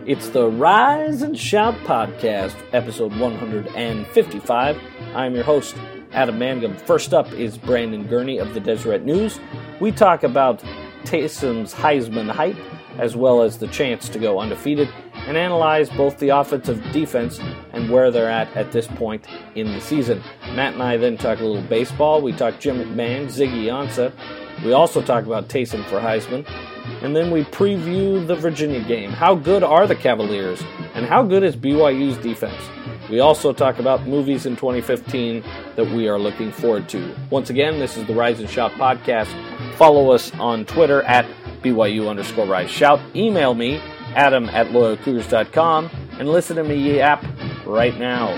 It's the Rise and Shout podcast, episode 155. I'm your host, Adam Mangum. First up is Brandon Gurney of the Deseret News. We talk about Taysom's Heisman hype, as well as the chance to go undefeated, and analyze both the offensive defense and where they're at this point in the season. Matt and I then talk a little baseball. We talk Jim McMahon, Ziggy Ansah. We also talk about Taysom for Heisman. And then we preview the Virginia game. How good are the Cavaliers? And how good is BYU's defense? We also talk about movies in 2015 that we are looking forward to. Once again, this is the Rise and Shout podcast. Follow us on Twitter at BYU_RiseShout. Email me, adam@loyalcougars.com, and listen to me yap right now.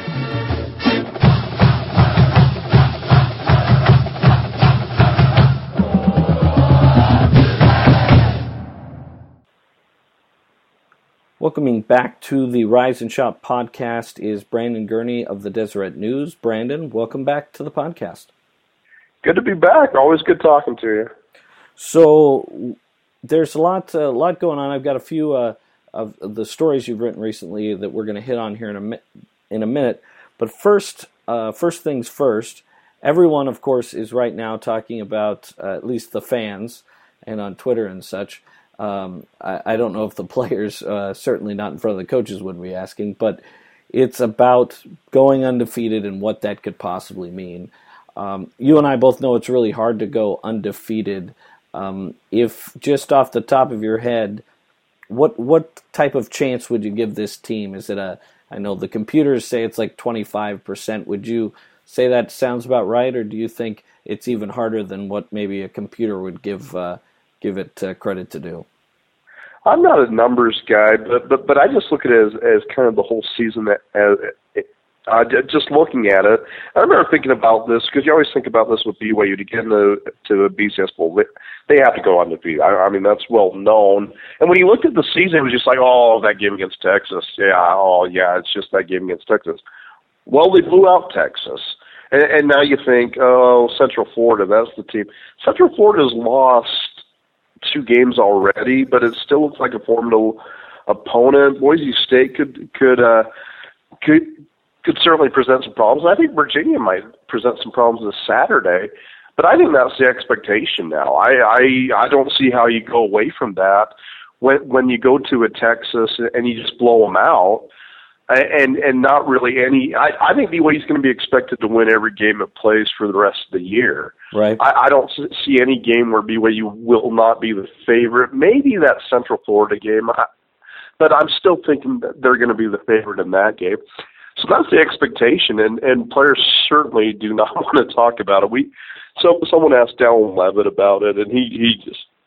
Welcoming back to the Rise and Shout podcast is Brandon Gurney of the Deseret News. Brandon, welcome back to the podcast. Good to be back. Always good talking to you. So there's a lot going on. I've got a few of the stories you've written recently that we're going to hit on here in a minute. But first things first. Everyone, of course, is right now talking about at least the fans and on Twitter and such. I don't know if the players, certainly not in front of the coaches, would be asking, but it's about going undefeated and what that could possibly mean. You and I both know it's really hard to go undefeated. If just off the top of your head, what type of chance would you give this team? Is it I know the computers say it's like 25%. Would you say that sounds about right, or do you think it's even harder than what maybe a computer would give it credit to do? I'm not a numbers guy, but I just look at it as kind of the whole season. Just looking at it, I remember thinking about this because you always think about this with BYU to get into the BCS Bowl. They have to go undefeated. I mean, that's well known. And when you looked at the season, it was just like, oh, that game against Texas. Yeah, it's just that game against Texas. Well, they blew out Texas. And now you think, oh, Central Florida, that's the team. Central Florida's lost 2 games already, but it still looks like a formidable opponent. Boise State could certainly present some problems. I think Virginia might present some problems this Saturday, but I think that's the expectation now. I don't see how you go away from that when you go to a Texas and you just blow them out. And not really any. I think BYU is going to be expected to win every game it plays for the rest of the year. Right. I don't see any game where BYU will not be the favorite. Maybe that Central Florida game, but I'm still thinking that they're going to be the favorite in that game. So that's the expectation, and players certainly do not want to talk about it. Someone asked Dallin Leavitt about it, and he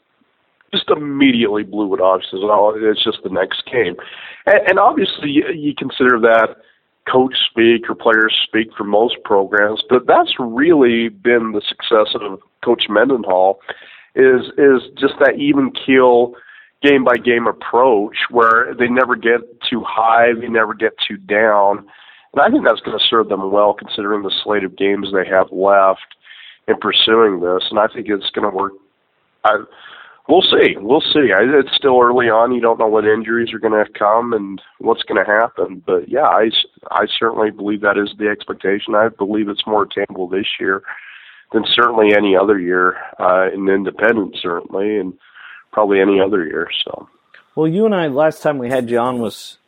just immediately blew it off. He says, "Oh, it's just the next game," and obviously you consider that coach speak or players speak for most programs, but that's really been the success of Coach Mendenhall is just that even keel game by game approach where they never get too high, they never get too down, and I think that's going to serve them well considering the slate of games they have left in pursuing this, and I think it's going to work. We'll see. It's still early on. You don't know what injuries are going to come and what's going to happen. But, yeah, I certainly believe that is the expectation. I believe it's more attainable this year than certainly any other year in Independence, certainly, and probably any other year. So, well, you and I, last time we had you on was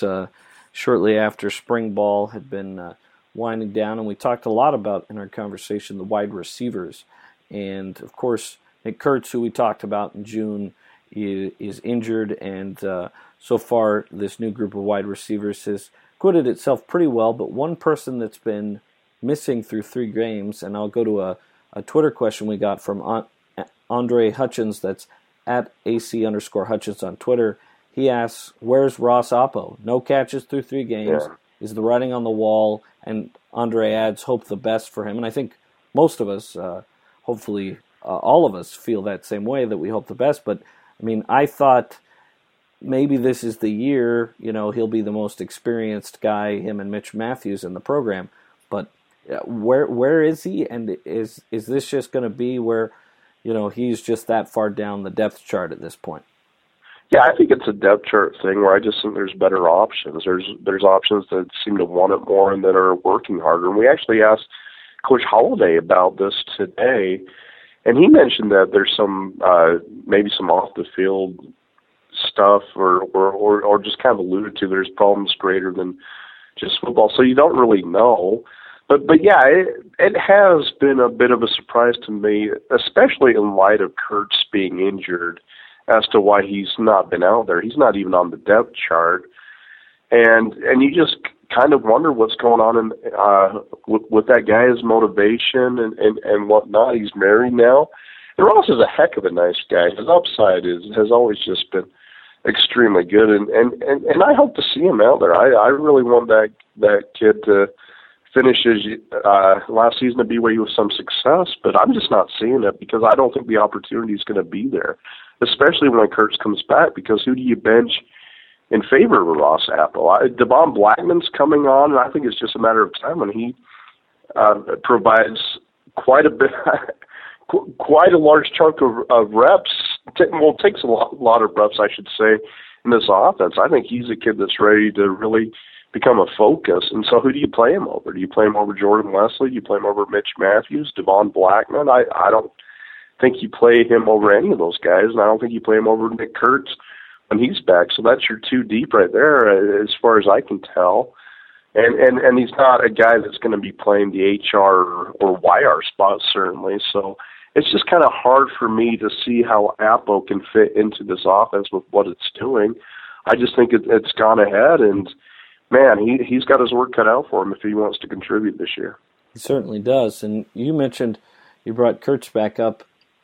shortly after spring ball had been winding down, and we talked a lot about, in our conversation, the wide receivers. And, of course, Nick Kurtz, who we talked about in June, is injured, and so far this new group of wide receivers has acquitted itself pretty well, but one person that's been missing through 3 games, and I'll go to a Twitter question we got from Andre Hutchins, that's at AC_Hutchins on Twitter. He asks, where's Ross Oppo? No catches through 3 games. Yeah. Is the writing on the wall? And Andre adds, hope the best for him. And I think most of us, hopefully all of us, feel that same way, that we hope the best. But, I mean, I thought maybe this is the year, he'll be the most experienced guy, him and Mitch Matthews, in the program. But where is he? And is this just going to be where, he's just that far down the depth chart at this point? Yeah, I think it's a depth chart thing where I just think there's better options. There's options that seem to want it more and that are working harder. And we actually asked Coach Holliday about this today, and he mentioned that there's some maybe some off the field stuff or just kind of alluded to there's problems greater than just football. So you don't really know. But yeah, it has been a bit of a surprise to me, especially in light of Kurtz being injured, as to why he's not been out there. He's not even on the depth chart. And you just kind of wonder what's going on with that guy's motivation and whatnot. He's married now. And Ross is a heck of a nice guy. His upside has always just been extremely good, and I hope to see him out there. I really want that kid to finish his last season at BYU with some success, but I'm just not seeing it because I don't think the opportunity is going to be there, especially when Kurtz comes back, because who do you bench in favor of Ross Apple? Devon Blackman's coming on, and I think it's just a matter of time when he provides quite a bit, quite a large chunk of reps. Takes a lot of reps, I should say, in this offense. I think he's a kid that's ready to really become a focus. And so who do you play him over? Do you play him over Jordan Leslie? Do you play him over Mitch Matthews, Devon Blackman? I don't think you play him over any of those guys, and I don't think you play him over Nick Kurtz when he's back. So that's your two deep right there, as far as I can tell. And he's not a guy that's going to be playing the HR or YR spot, certainly. So it's just kind of hard for me to see how Appo can fit into this offense with what it's doing. I just think it's gone ahead, and man, he's got his work cut out for him if he wants to contribute this year. He certainly does. And you mentioned you brought Kurtz back up.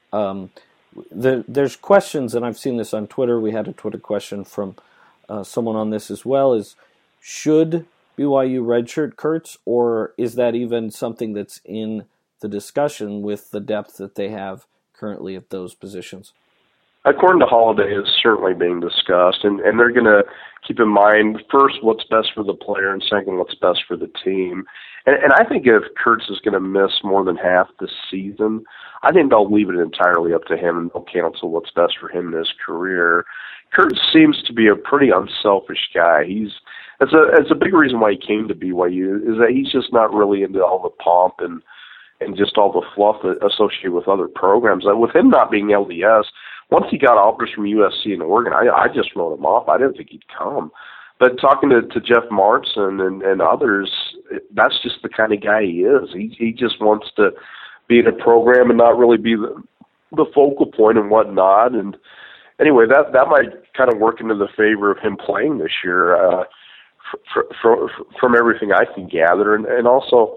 There's questions, and I've seen this on Twitter. We had a Twitter question from someone on this as well, is should BYU redshirt Kurtz, or is that even something that's in the discussion with the depth that they have currently at those positions? According to Holliday, it's certainly being discussed, and they're going to keep in mind, first, what's best for the player, and second, what's best for the team. And I think if Kurtz is going to miss more than half the season, I think they'll leave it entirely up to him, and they'll cancel what's best for him in his career. Kurtz seems to be a pretty unselfish guy. It's a big reason why he came to BYU, is that he's just not really into all the pomp and just all the fluff associated with other programs. With him not being LDS, once he got offers from USC and Oregon, I just wrote him off. I didn't think he'd come. But talking to Jeff Martson and others, that's just the kind of guy he is. He just wants to be in a program and not really be the focal point and whatnot. And anyway, that might kind of work into the favor of him playing this year from everything I can gather. And also,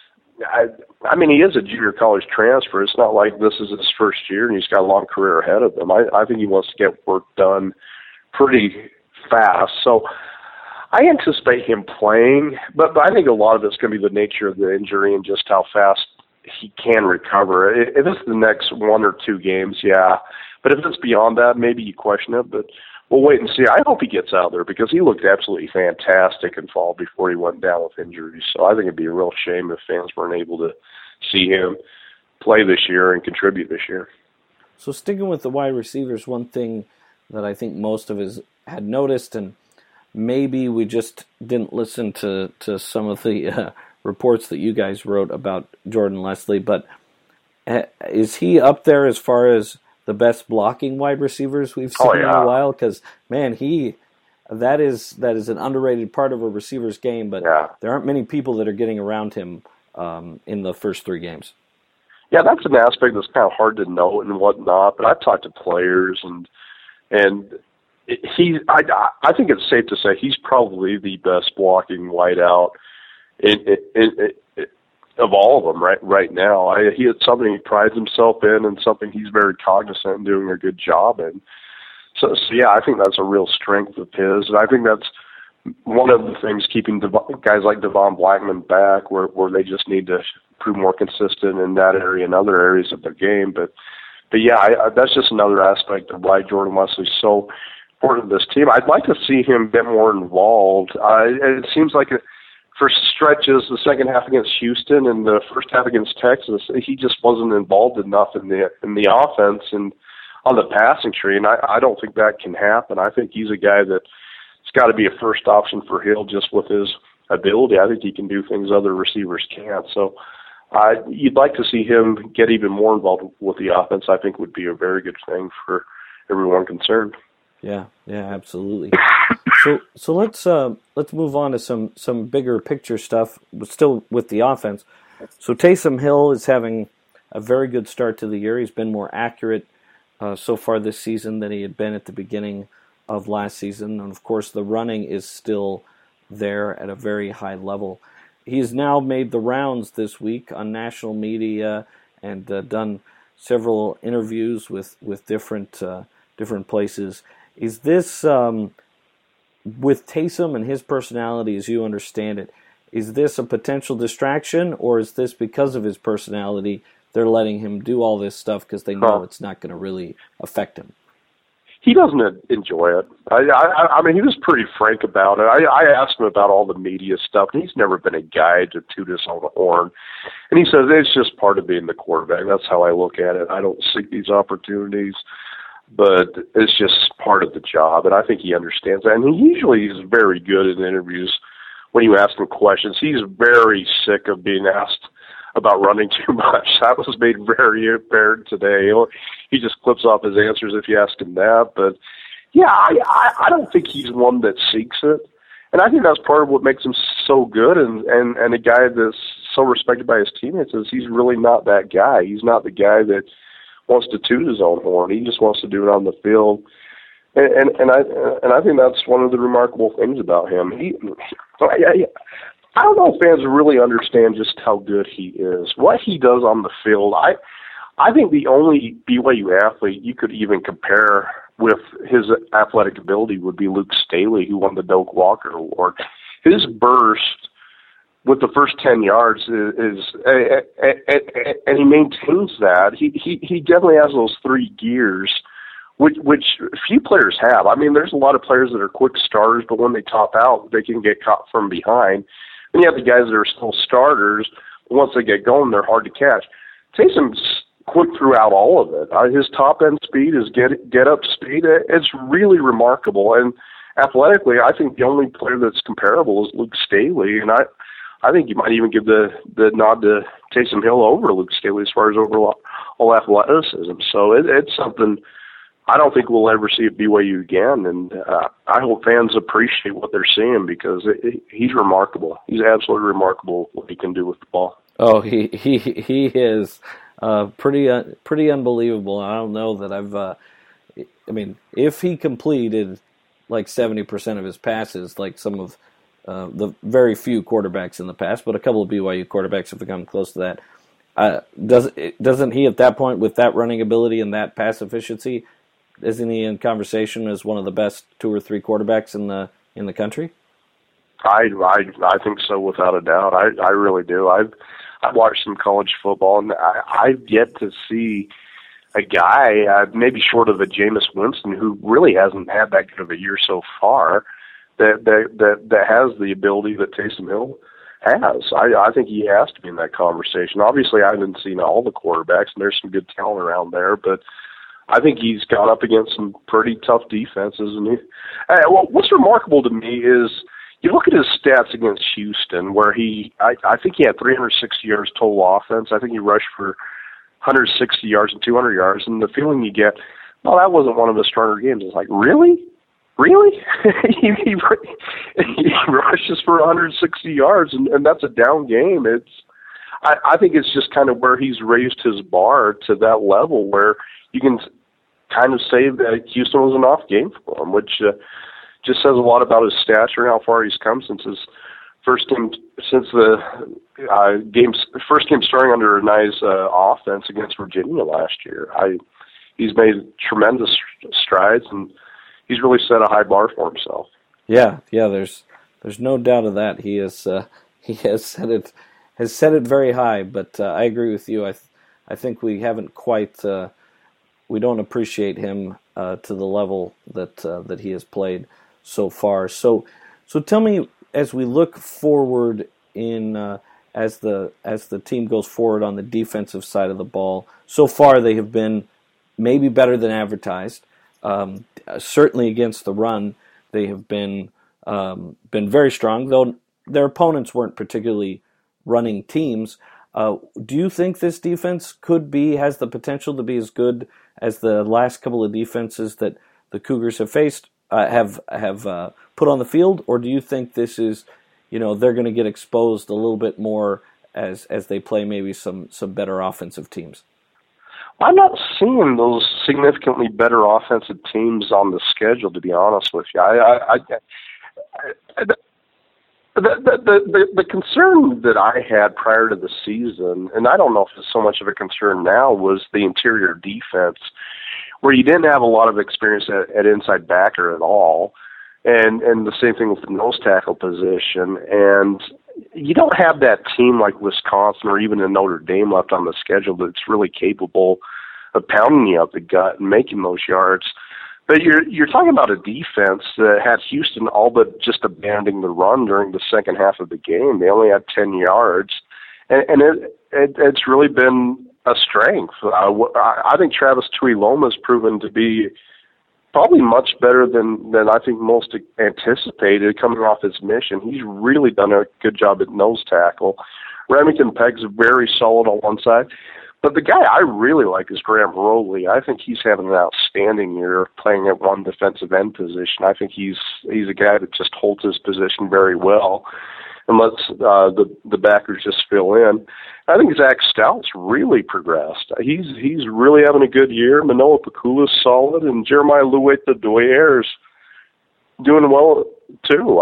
I mean, he is a junior college transfer. It's not like this is his first year and he's got a long career ahead of him. I think he wants to get work done pretty fast. So I anticipate him playing, but I think a lot of it's going to be the nature of the injury and just how fast he can recover. If it's the next 1 or 2 games, yeah. But if it's beyond that, maybe you question it. But we'll wait and see. I hope he gets out there because he looked absolutely fantastic in fall before he went down with injuries. So I think it'd be a real shame if fans weren't able to see him play this year and contribute this year. So sticking with the wide receivers, one thing that I think most of us had noticed, and maybe we just didn't listen to some of the reports that you guys wrote about Jordan Leslie, but is he up there as far as the best blocking wide receivers we've seen in a while? Because, man, that is an underrated part of a receiver's game, but there aren't many people that are getting around him in the first 3 games. Yeah, that's an aspect that's kind of hard to know and whatnot, but I've talked to players, and I think it's safe to say he's probably the best blocking wideout of all of them right now. It's something he prides himself in and something he's very cognizant and doing a good job in. So yeah, I think that's a real strength of his, and I think that's one of the things keeping guys like Devon Blackman back, where they just need to prove more consistent in that area and other areas of their game. But yeah, that's just another aspect of why Jordan Leslie's so important to this team. I'd like to see him get more involved. It seems like for stretches, the second half against Houston and the first half against Texas, he just wasn't involved enough in the offense. And on the passing tree, and I don't think that can happen. I think he's a guy that's got to be a first option for Hill just with his ability. I think he can do things other receivers can't. So you'd like to see him get even more involved with the offense. I think would be a very good thing for everyone concerned. Yeah, absolutely. So let's move on to some bigger picture stuff, but still with the offense. So Taysom Hill is having a very good start to the year. He's been more accurate so far this season than he had been at the beginning of last season, and of course the running is still there at a very high level. He's now made the rounds this week on national media and done several interviews with different places. Is this, with Taysom and his personality as you understand it, is this a potential distraction, or is this because of his personality they're letting him do all this stuff because they know it's not going to really affect him? He doesn't enjoy it. I mean, he was pretty frank about it. I asked him about all the media stuff, and he's never been a guy to toot his own horn. And he says, it's just part of being the quarterback. That's how I look at it. I don't seek these opportunities, but it's just part of the job. And I think he understands that. And he usually is very good in interviews when you ask him questions. He's very sick of being asked about running too much. That was made very apparent today. He just clips off his answers if you ask him that. But, yeah, I don't think he's one that seeks it. And I think that's part of what makes him so good and a guy that's so respected by his teammates is he's really not that guy. He's not the guy that wants to toot his own horn. He just wants to do it on the field. And I think that's one of the remarkable things about him. I don't know if fans really understand just how good he is. What he does on the field, I think the only BYU athlete you could even compare with his athletic ability would be Luke Staley, who won the Doak Walker Award. His burst with the first 10 yards is and he maintains that. He definitely has those three gears, which few players have. I mean, there's a lot of players that are quick starters, but when they top out, they can get caught from behind. And you have the guys that are still starters. Once they get going, they're hard to catch. Taysom's quick throughout all of it. His top-end speed, his get-up speed, it's really remarkable. And athletically, I think the only player that's comparable is Luke Staley. And I think you might even give the nod to Taysom Hill over Luke Staley as far as overall athleticism. So it's something I don't think we'll ever see at BYU again, and I hope fans appreciate what they're seeing because he's remarkable. He's absolutely remarkable what he can do with the ball. Oh, he is pretty unbelievable. I don't know that I mean, if he completed like 70% of his passes, like some of the very few quarterbacks in the past, but a couple of BYU quarterbacks have become close to that. Doesn't he at that point with that running ability and that pass efficiency? Isn't he in conversation as one of the best 2 or 3 quarterbacks in the country? I think so without a doubt. I really do. I've watched some college football and I've yet to see a guy maybe short of a Jameis Winston who really hasn't had that good of a year so far that has the ability that Taysom Hill has. I think he has to be in that conversation. Obviously, I haven't seen all the quarterbacks and there's some good talent around there, but I think he's gone up against some pretty tough defenses. And what's remarkable to me is you look at his stats against Houston, where I think he had 360 yards total offense. I think he rushed for 160 yards and 200 yards. And the feeling you get, well, that wasn't one of his stronger games. It's like, really? Really? he rushes for 160 yards, and that's a down game. I think it's just kind of where he's raised his bar to that level where you can kind of say that Houston was an off game for him, which just says a lot about his stature and how far he's come since his first game starting under a nice offense against Virginia last year. He's made tremendous strides and he's really set a high bar for himself. Yeah. There's no doubt of that. He has set it very high. But I agree with you. I think we haven't quite. We don't appreciate him to the level that he has played so far. So tell me, as we look forward as the team goes forward on the defensive side of the ball, so far they have been maybe better than advertised. Certainly against the run, they have been very strong, though their opponents weren't particularly running teams. Do you think this defense has the potential to be as good as the last couple of defenses that the Cougars have faced, have put on the field, or do you think this is, they're going to get exposed a little bit more as they play maybe some better offensive teams? I'm not seeing those significantly better offensive teams on the schedule, to be honest with you. The concern that I had prior to the season, and I don't know if it's so much of a concern now, was the interior defense, where you didn't have a lot of experience at inside backer at all, and the same thing with the nose tackle position. And you don't have that team like Wisconsin or even in Notre Dame left on the schedule that's really capable of pounding you up the gut and making those yards. But you're talking about a defense that had Houston all but just abandoning the run during the second half of the game. They only had 10 yards, and it's really been a strength. I think Travis Tuiloma has proven to be probably much better than I think most anticipated coming off his mission. He's really done a good job at nose tackle. Remington Pegg's very solid on one side. But the guy I really like is Graham Rowley. I think he's having an outstanding year playing at one defensive end position. I think he's a guy that just holds his position very well and lets the backers just fill in. I think Zach Stout's really progressed. He's really having a good year. Manoa Pakula's solid, and Jeremiah Lueta-Doyer's doing well too.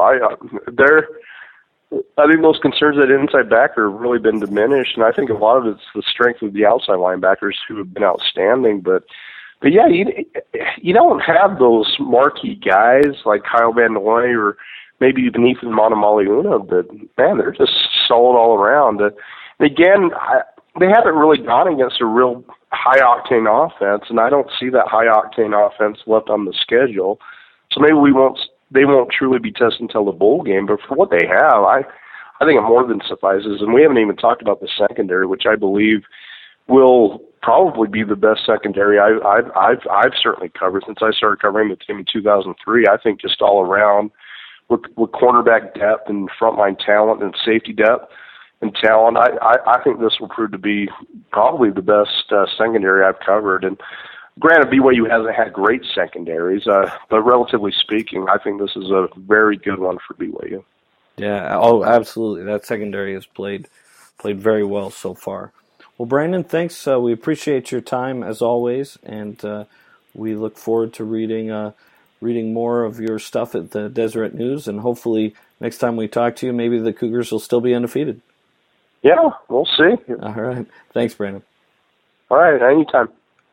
I think those concerns at inside backer have really been diminished, and I think a lot of it's the strength of the outside linebackers who have been outstanding. But yeah, you don't have those marquee guys like Kyle Van Noy or maybe even Ethan Monomaliuna, but man, they're just solid all around. And again, they haven't really gone against a real high-octane offense, and I don't see that high-octane offense left on the schedule. So maybe they won't truly be tested until the bowl game, but for what they have, I think it more than suffices. And we haven't even talked about the secondary, which I believe will probably be the best secondary I've certainly covered since I started covering the team in 2003. I think just all around with cornerback depth and frontline talent and safety depth and talent, I think this will prove to be probably the best secondary I've covered. And granted, BYU hasn't had great secondaries, but relatively speaking, I think this is a very good one for BYU. Yeah, absolutely. That secondary has played very well so far. Well, Brandon, thanks. We appreciate your time as always, and we look forward to reading more of your stuff at the Deseret News, and hopefully next time we talk to you, maybe the Cougars will still be undefeated. Yeah, we'll see. All right. Thanks, Brandon. All right, anytime.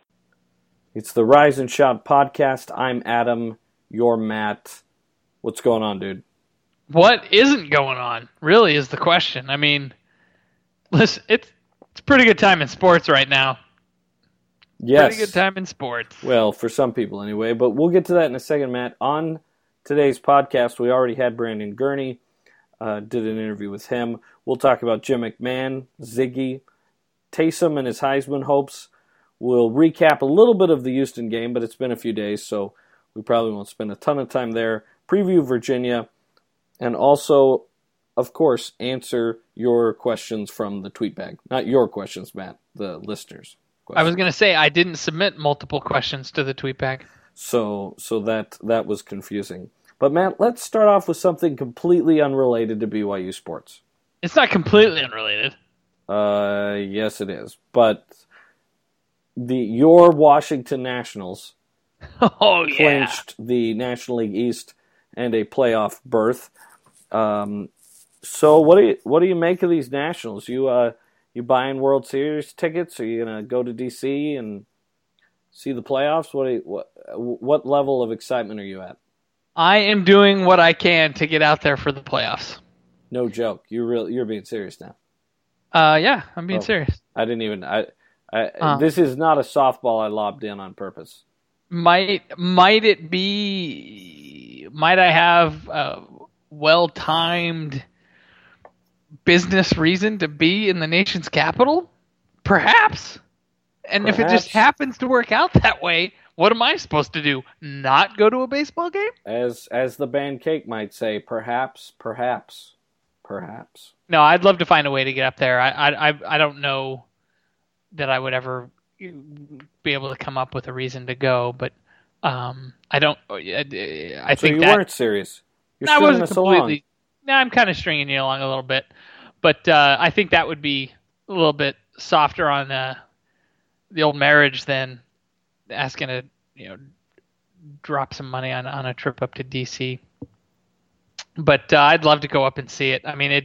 It's the Rise and Shout podcast. I'm Adam. You're Matt. What's going on, dude? What isn't going on, really, is the question. I mean, listen, it's a pretty good time in sports right now. Yes. Pretty good time in sports. Well, for some people anyway, but we'll get to that in a second, Matt. On today's podcast, we already had Brandon Gurney, did an interview with him. We'll talk about Jim McMahon, Ziggy, Taysom and his Heisman hopes. We'll recap a little bit of the Houston game, but it's been a few days, so we probably won't spend a ton of time there. Preview Virginia, and also, of course, answer your questions from the tweet bag. Not your questions, Matt, the listeners' questions. I was going to say, I didn't submit multiple questions to the tweet bag. So that was confusing. But, Matt, let's start off with something completely unrelated to BYU sports. It's not completely unrelated. Yes, it is. But your Washington Nationals clinched the National League East and a playoff berth. So what do you make of these Nationals? You buying World Series tickets? Are you gonna go to DC and see the playoffs? What level of excitement are you at? I am doing what I can to get out there for the playoffs. No joke. You're being serious now. Yeah, I'm being serious. I didn't even. This is not a softball I lobbed in on purpose. Might it be? Might I have a well-timed business reason to be in the nation's capital? Perhaps. And if it just happens to work out that way, what am I supposed to do? Not go to a baseball game? As the band Cake might say, perhaps. No, I'd love to find a way to get up there. I don't know that I would ever be able to come up with a reason to go, but I don't. I think you weren't serious. You're I wasn't us completely. No, I'm kind of stringing you along a little bit, but I think that would be a little bit softer on the old marriage than asking to drop some money on a trip up to DC. But I'd love to go up and see it. I mean,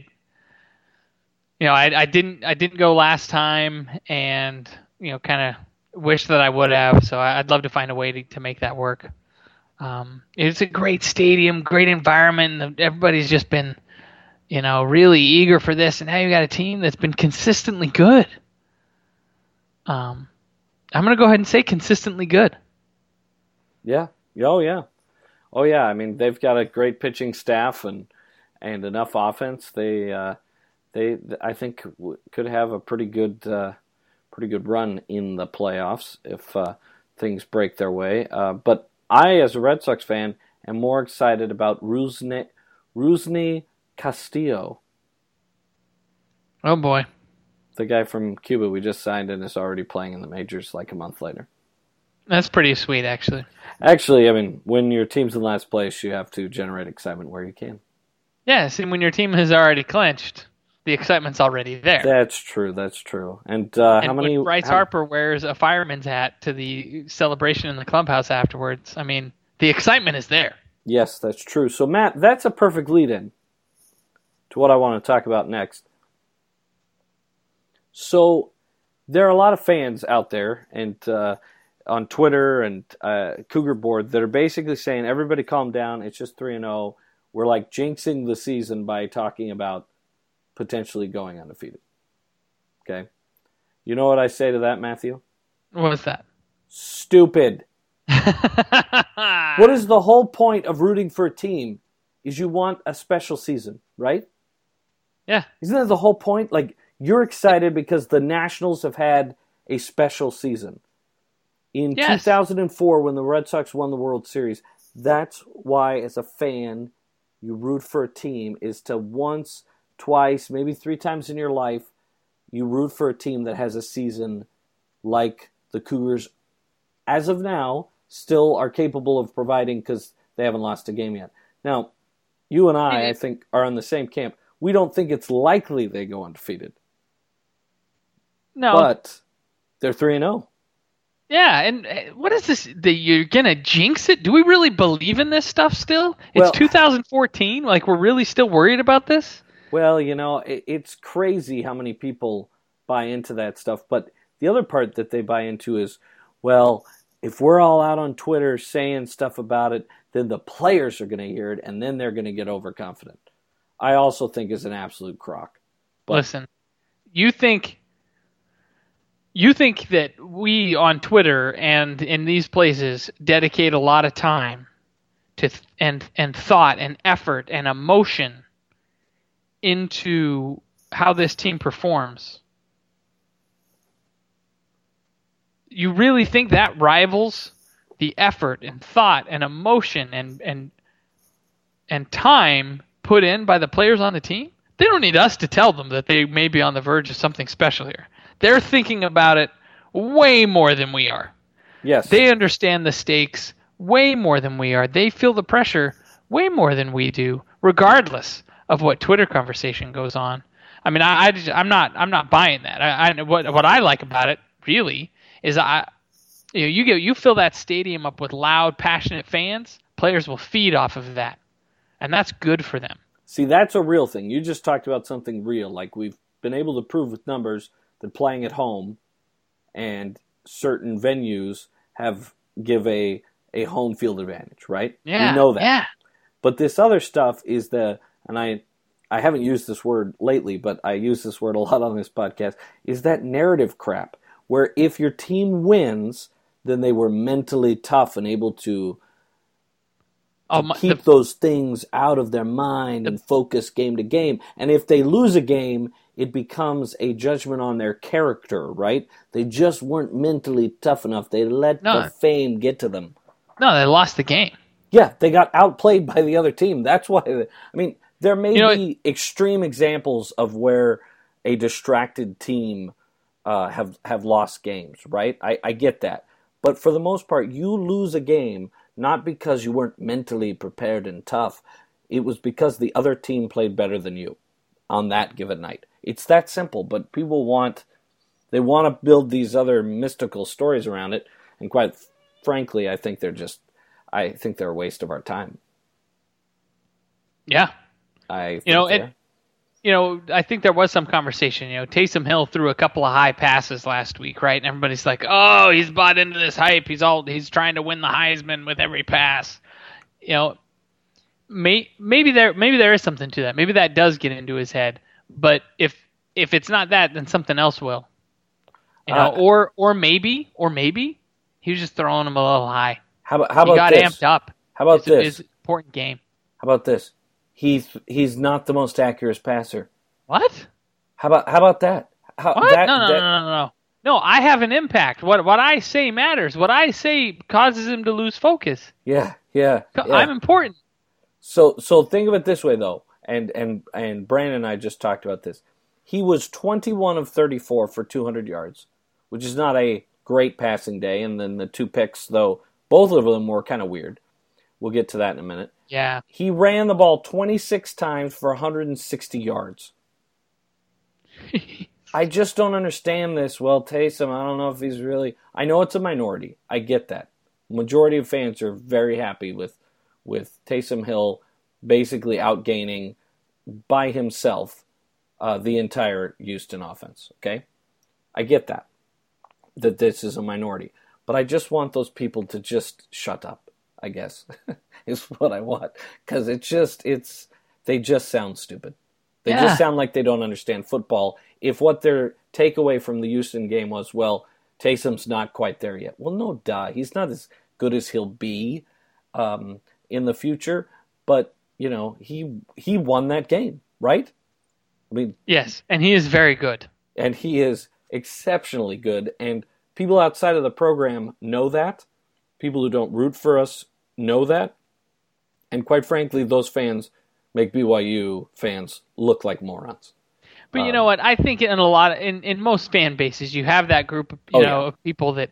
I didn't go last time, and kind of wish that I would have. So I'd love to find a way to make that work. It's a great stadium, great environment. And everybody's just been, really eager for this, and now you got a team that's been consistently good. I'm going to go ahead and say consistently good. Yeah. Oh yeah. I mean, they've got a great pitching staff and enough offense. They I think could have a pretty good run in the playoffs if things break their way. But I, as a Red Sox fan, am more excited about Rusney Castillo. Oh boy. The guy from Cuba we just signed and is already playing in the majors like a month later. That's pretty sweet, actually. Actually, I mean, when your team's in last place, you have to generate excitement where you can. Yes, and when your team has already clinched, the excitement's already there. That's true. And how many? When Bryce Harper wears a fireman's hat to the celebration in the clubhouse afterwards, I mean, the excitement is there. Yes, that's true. So, Matt, that's a perfect lead-in to what I want to talk about next. So, there are a lot of fans out there, and on Twitter and Cougar Board, that are basically saying, everybody calm down, it's just 3-0. We're like jinxing the season by talking about potentially going undefeated. Okay? You know what I say to that, Matthew? What was that? Stupid. What is the whole point of rooting for a team? Is you want a special season, right? Yeah. Isn't that the whole point? Like, you're excited because the Nationals have had a special season. In 2004, when the Red Sox won the World Series, that's why, as a fan, you root for a team, is to once, twice, maybe 3 times in your life, you root for a team that has a season like the Cougars, as of now, still are capable of providing because they haven't lost a game yet. Now, you and I think, are in the same camp. We don't think it's likely they go undefeated. No. But they're 3-0. Yeah, and what is this? You're going to jinx it? Do we really believe in this stuff still? It's 2014. Like, we're really still worried about this? Well, it's crazy how many people buy into that stuff. But the other part that they buy into is, well, if we're all out on Twitter saying stuff about it, then the players are going to hear it, and then they're going to get overconfident. I also think is an absolute crock. But listen, you think that we on Twitter and in these places dedicate a lot of time to and thought and effort and emotion into how this team performs. You really think that rivals the effort and thought and emotion and time put in by the players on the team? They don't need us to tell them that they may be on the verge of something special here. They're thinking about it way more than we are. Yes. They understand the stakes way more than we are. They feel the pressure way more than we do, regardless of what Twitter conversation goes on. I mean, I'm not buying that. What I like about it really is you fill that stadium up with loud, passionate fans. Players will feed off of that, and that's good for them. See, that's a real thing. You just talked about something real, like we've been able to prove with numbers that playing at home and certain venues give a home field advantage, right? Yeah, we know that. Yeah. But this other stuff is and I haven't used this word lately, but I use this word a lot on this podcast, is that narrative crap, where if your team wins, then they were mentally tough and able to keep those things out of their mind and focus game to game. And if they lose a game, it becomes a judgment on their character, right? They just weren't mentally tough enough. They let the fame get to them. No, they lost the game. Yeah, they got outplayed by the other team. That's why. There may be extreme examples of where a distracted team have lost games, right? I get that. But for the most part, you lose a game not because you weren't mentally prepared and tough. It was because the other team played better than you on that given night. It's that simple, but people want to build these other mystical stories around it, and quite frankly, I think they're a waste of our time. Yeah. I think there was some conversation. Taysom Hill threw a couple of high passes last week, right? And everybody's like, "Oh, he's bought into this hype. He's trying to win the Heisman with every pass." Maybe there is something to that. Maybe that does get into his head. But if it's not that, then something else will. Or maybe he was just throwing him a little high. How about he got this? Amped up. How about this? It's an important game. How about this? He's not the most accurate passer. What? How about that? What? No. No, I have an impact. What I say matters. What I say causes him to lose focus. Yeah. I'm important. So think of it this way, though, and Brandon and I just talked about this. He was 21 of 34 for 200 yards, which is not a great passing day, and then the 2 picks, though, both of them were kind of weird. We'll get to that in a minute. Yeah. He ran the ball 26 times for 160 yards. I just don't understand this. Well, Taysom, I don't know if he's really... I know it's a minority. I get that. Majority of fans are very happy with Taysom Hill basically outgaining by himself the entire Houston offense. Okay? I get that this is a minority. But I just want those people to just shut up, I guess, is what I want. Because they just sound stupid. They just sound like they don't understand football. If what their takeaway from the Houston game was, well, Taysom's not quite there yet. Well, no, duh. He's not as good as he'll be in the future. But, he won that game, right? Yes, and he is very good. And he is exceptionally good. And people outside of the program know that. People who don't root for us know that. And quite frankly, those fans make BYU fans look like morons. But you know what? I think in most fan bases, you have that group of of people that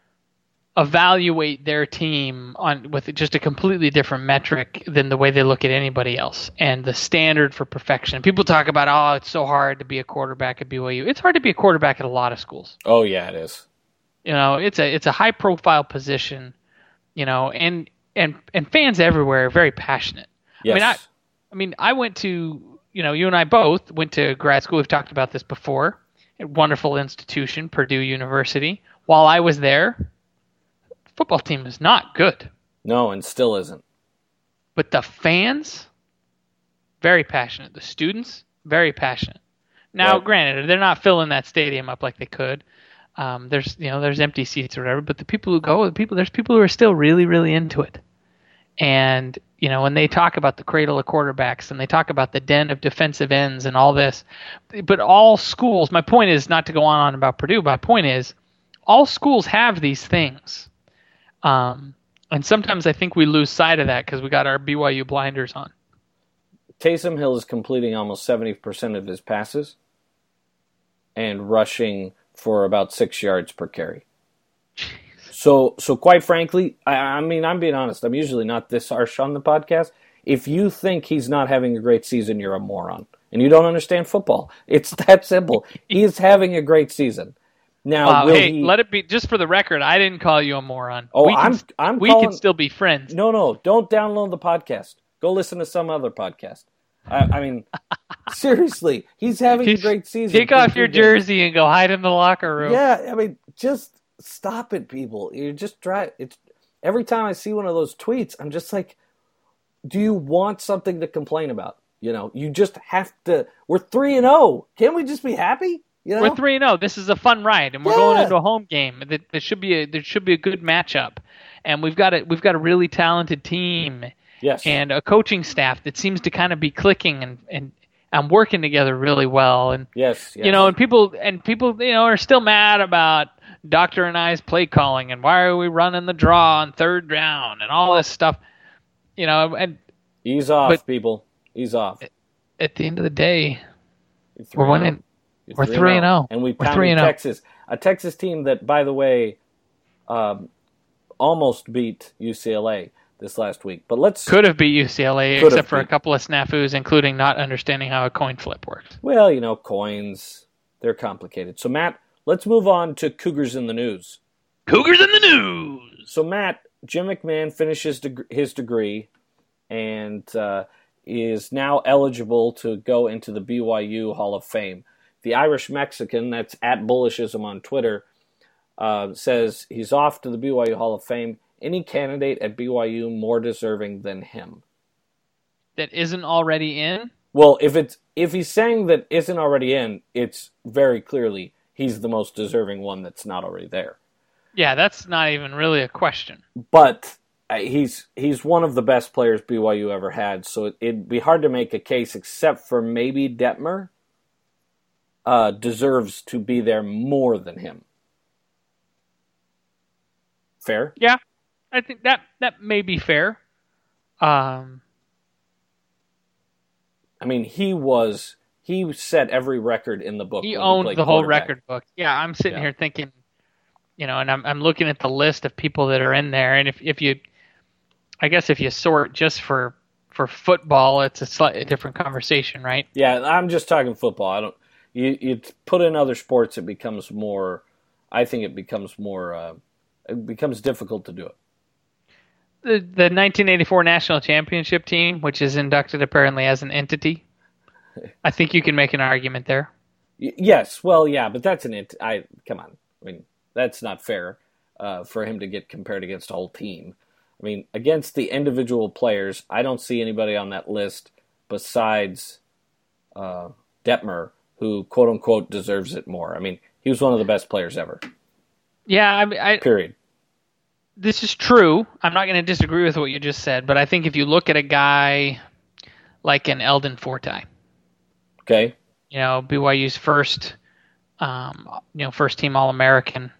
evaluate their team with just a completely different metric than the way they look at anybody else, and the standard for perfection. People talk about, it's so hard to be a quarterback at BYU. It's hard to be a quarterback at a lot of schools. Oh yeah, it is. It's a high profile position. And fans everywhere are very passionate. Yes. I went to, you and I both went to grad school. We've talked about this before. A wonderful institution, Purdue University. While I was there, the football team is not good. No, and still isn't. But the fans, very passionate. The students, very passionate. Now, Granted, they're not filling that stadium up like they could. There's empty seats or whatever. But the people who go, there's people who are still really, really into it. And, when they talk about the cradle of quarterbacks and they talk about the den of defensive ends and all this, but all schools, my point is not to go on about Purdue, my point is all schools have these things. And sometimes I think we lose sight of that because we got our BYU blinders on. Taysom Hill is completing almost 70% of his passes and rushing for about 6 yards per carry. So quite frankly, I'm being honest. I'm usually not this harsh on the podcast. If you think he's not having a great season, you're a moron. And you don't understand football. It's that simple. He is having a great season. Now, let it be, just for the record, I didn't call you a moron. Oh, we can still be friends. No, don't download the podcast. Go listen to some other podcast. Seriously, he's having a great season. Take off your jersey and go hide in the locker room. Yeah, just stop it, people. You just try it. Every time I see one of those tweets, I'm just like, do you want something to complain about? You just have to. We're 3-0. Can't we just be happy? We're 3-0. This is a fun ride, and we're going into a home game. There should be a good matchup, and we've got a really talented team. Yes. and a coaching staff that seems to kind of be clicking and working together really well. And yes. and people are still mad about Dr. and I's play calling and why are we running the draw on third down and all this stuff. And ease off, people. Ease off. At the end of the day, we're winning. We're 3-0, and we pounded Texas, a Texas team that, by the way, almost beat UCLA this last week. But could have beat UCLA except for a couple of snafus, including not understanding how a coin flip works. Well, coins, they're complicated. So, Matt, let's move on to Cougars in the news. Cougars in the news. So, Matt, Jim McMahon finishes his degree and is now eligible to go into the BYU Hall of Fame. The Irish Mexican, that's at Bullishism on Twitter, says he's off to the BYU Hall of Fame. Any candidate at BYU more deserving than him? That isn't already in? Well, if he's saying that isn't already in, it's very clearly he's the most deserving one that's not already there. Yeah, that's not even really a question. But he's one of the best players BYU ever had, so it'd be hard to make a case except for maybe Detmer. Deserves to be there more than him. Fair? Yeah, I think that may be fair. I mean, he set every record in the book. He owned the whole record book. Yeah, I'm sitting here thinking, and I'm looking at the list of people that are in there, and if you sort just for football, it's a slightly different conversation, right? Yeah, I'm just talking football. You put in other sports, it becomes more. I think it becomes more. It becomes difficult to do it. The 1984 national championship team, which is inducted apparently as an entity, I think you can make an argument there. Yes, well, yeah, but that's come on. I mean, that's not fair for him to get compared against a whole team. I mean, against the individual players, I don't see anybody on that list besides Detmer who, quote unquote, deserves it more. I mean, he was one of the best players ever. Yeah, period. This is true. I'm not going to disagree with what you just said, but I think if you look at a guy like an Eldon Forte, okay, BYU's first team All-American,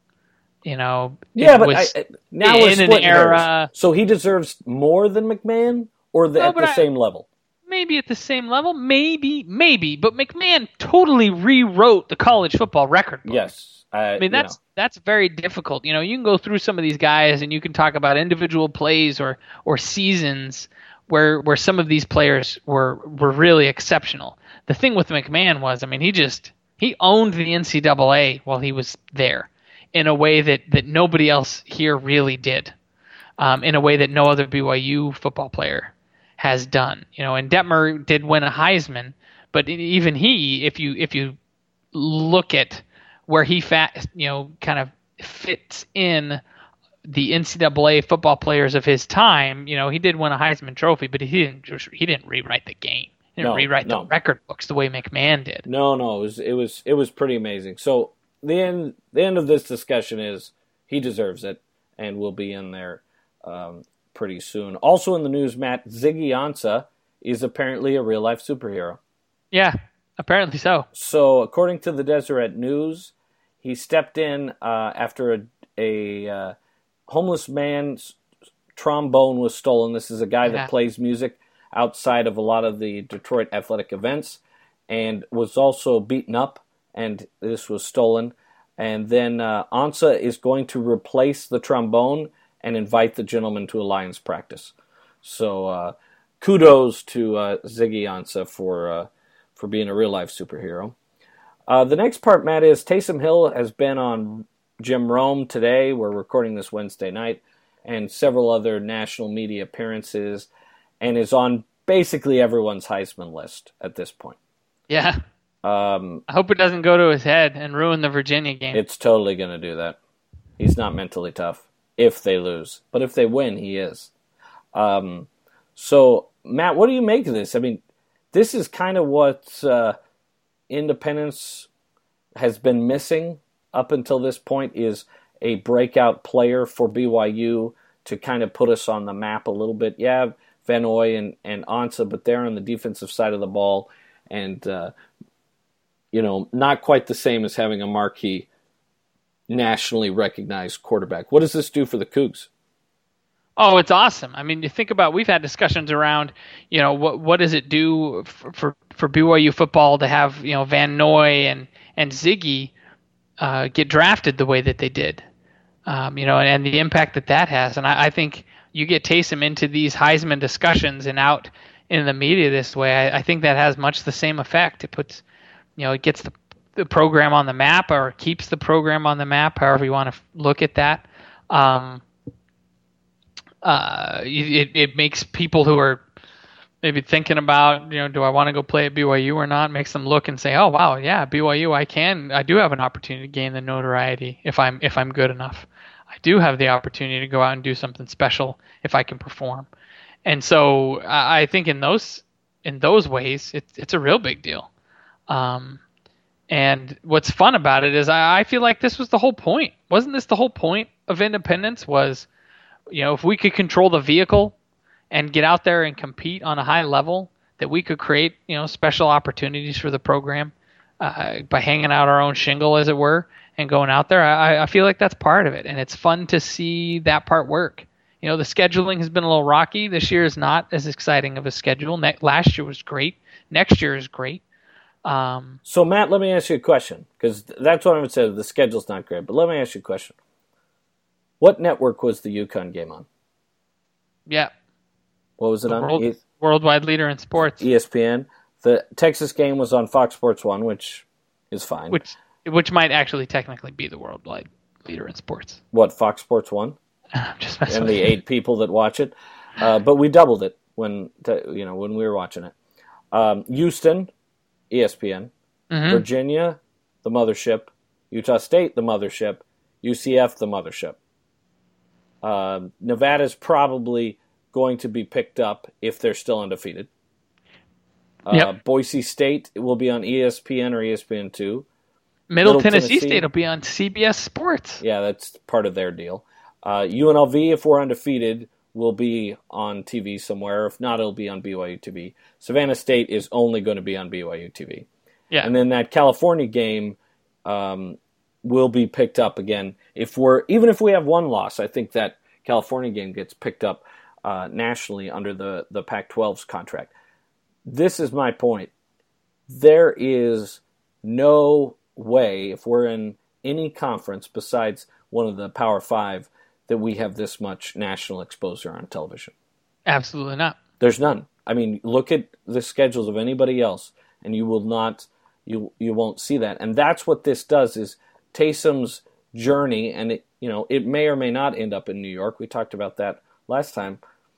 yeah, but now we're splitting hairs. So he deserves more than McMahon, or at the same level? Maybe at the same level, maybe, but McMahon totally rewrote the college football record book. Yes. I mean, that's very difficult. You can go through some of these guys and you can talk about individual plays or seasons where some of these players were really exceptional. The thing with McMahon was, I mean, he owned the NCAA while he was there in a way that nobody else here really did, in a way that no other BYU football player has done. And Detmer did win a Heisman, but even he, if you look at where he kind of fits in the NCAA football players of his time, he did win a Heisman Trophy, but he didn't rewrite the game. He didn't rewrite the record books the way McMahon did. No, it was pretty amazing. So the end of this discussion is he deserves it and will be in there pretty soon. Also in the news, Matt, Ziggy Ansah is apparently a real life superhero. Yeah. Apparently so. So, according to the Deseret News, he stepped in after a homeless man's trombone was stolen. This is a guy that plays music outside of a lot of the Detroit athletic events and was also beaten up, and this was stolen. And then Ansah is going to replace the trombone and invite the gentleman to a Lions practice. So, kudos to Ziggy Ansah for being a real-life superhero. The next part, Matt, is Taysom Hill has been on Jim Rome today. We're recording this Wednesday night, and several other national media appearances, and is on basically everyone's Heisman list at this point. Yeah. I hope it doesn't go to his head and ruin the Virginia game. It's totally going to do that. He's not mentally tough if they lose. But if they win, he is. So, Matt, what do you make of this? I mean, this is kind of what Independence has been missing up until this point, is a breakout player for BYU to kind of put us on the map a little bit. Yeah, Van Noy and Ansah, but they're on the defensive side of the ball, and not quite the same as having a marquee, nationally recognized quarterback. What does this do for the Cougs? Oh, it's awesome. I mean, you think about, we've had discussions around, what does it do for BYU football to have, Van Noy and Ziggy get drafted the way that they did, and the impact that has. And I think you get Taysom into these Heisman discussions and out in the media this way, I think that has much the same effect. It puts, it gets the program on the map, or keeps the program on the map, however you want to look at that. It makes people who are maybe thinking about, do I want to go play at BYU or not, makes them look and say, oh wow, yeah, BYU, I do have an opportunity to gain the notoriety if I'm good enough. I do have the opportunity to go out and do something special if I can perform. And so I think in those ways, it's a real big deal. And what's fun about it is I feel like this was the whole point. Wasn't this the whole point of independence? Was, if we could control the vehicle and get out there and compete on a high level, that we could create, special opportunities for the program by hanging out our own shingle, as it were, and going out there. I feel like that's part of it, and it's fun to see that part work. The scheduling has been a little rocky. This year is not as exciting of a schedule. Last year was great. Next year is great. So, Matt, let me ask you a question, because that's what I would say. The schedule's not great, but let me ask you a question. What network was the UConn game on? Yeah. What was it on? Worldwide leader in sports. ESPN. The Texas game was on Fox Sports 1, which is fine. Which might actually technically be the worldwide leader in sports. What, Fox Sports 1? I'm just messing and with the you. 8 people that watch it. But we doubled it when we were watching it. Houston, ESPN. Mm-hmm. Virginia, the mothership. Utah State, the mothership. UCF, the mothership. Nevada's probably going to be picked up if they're still undefeated. Yep. Boise State will be on ESPN or ESPN2. Middle Tennessee State will be on CBS Sports. Yeah, that's part of their deal. UNLV, if we're undefeated, will be on TV somewhere. If not, it'll be on BYU TV. Savannah State is only going to be on BYU TV. Yeah. And then that California game will be picked up again. Even if we have one loss, I think that California game gets picked up nationally under the Pac-12's contract. This is my point. There is no way, if we're in any conference besides one of the Power Five, that we have this much national exposure on television. Absolutely not. There's none. I mean, look at the schedules of anybody else, and you won't see that. And that's what this does, is Taysom's journey, and it may or may not end up in New York. We talked about that last time.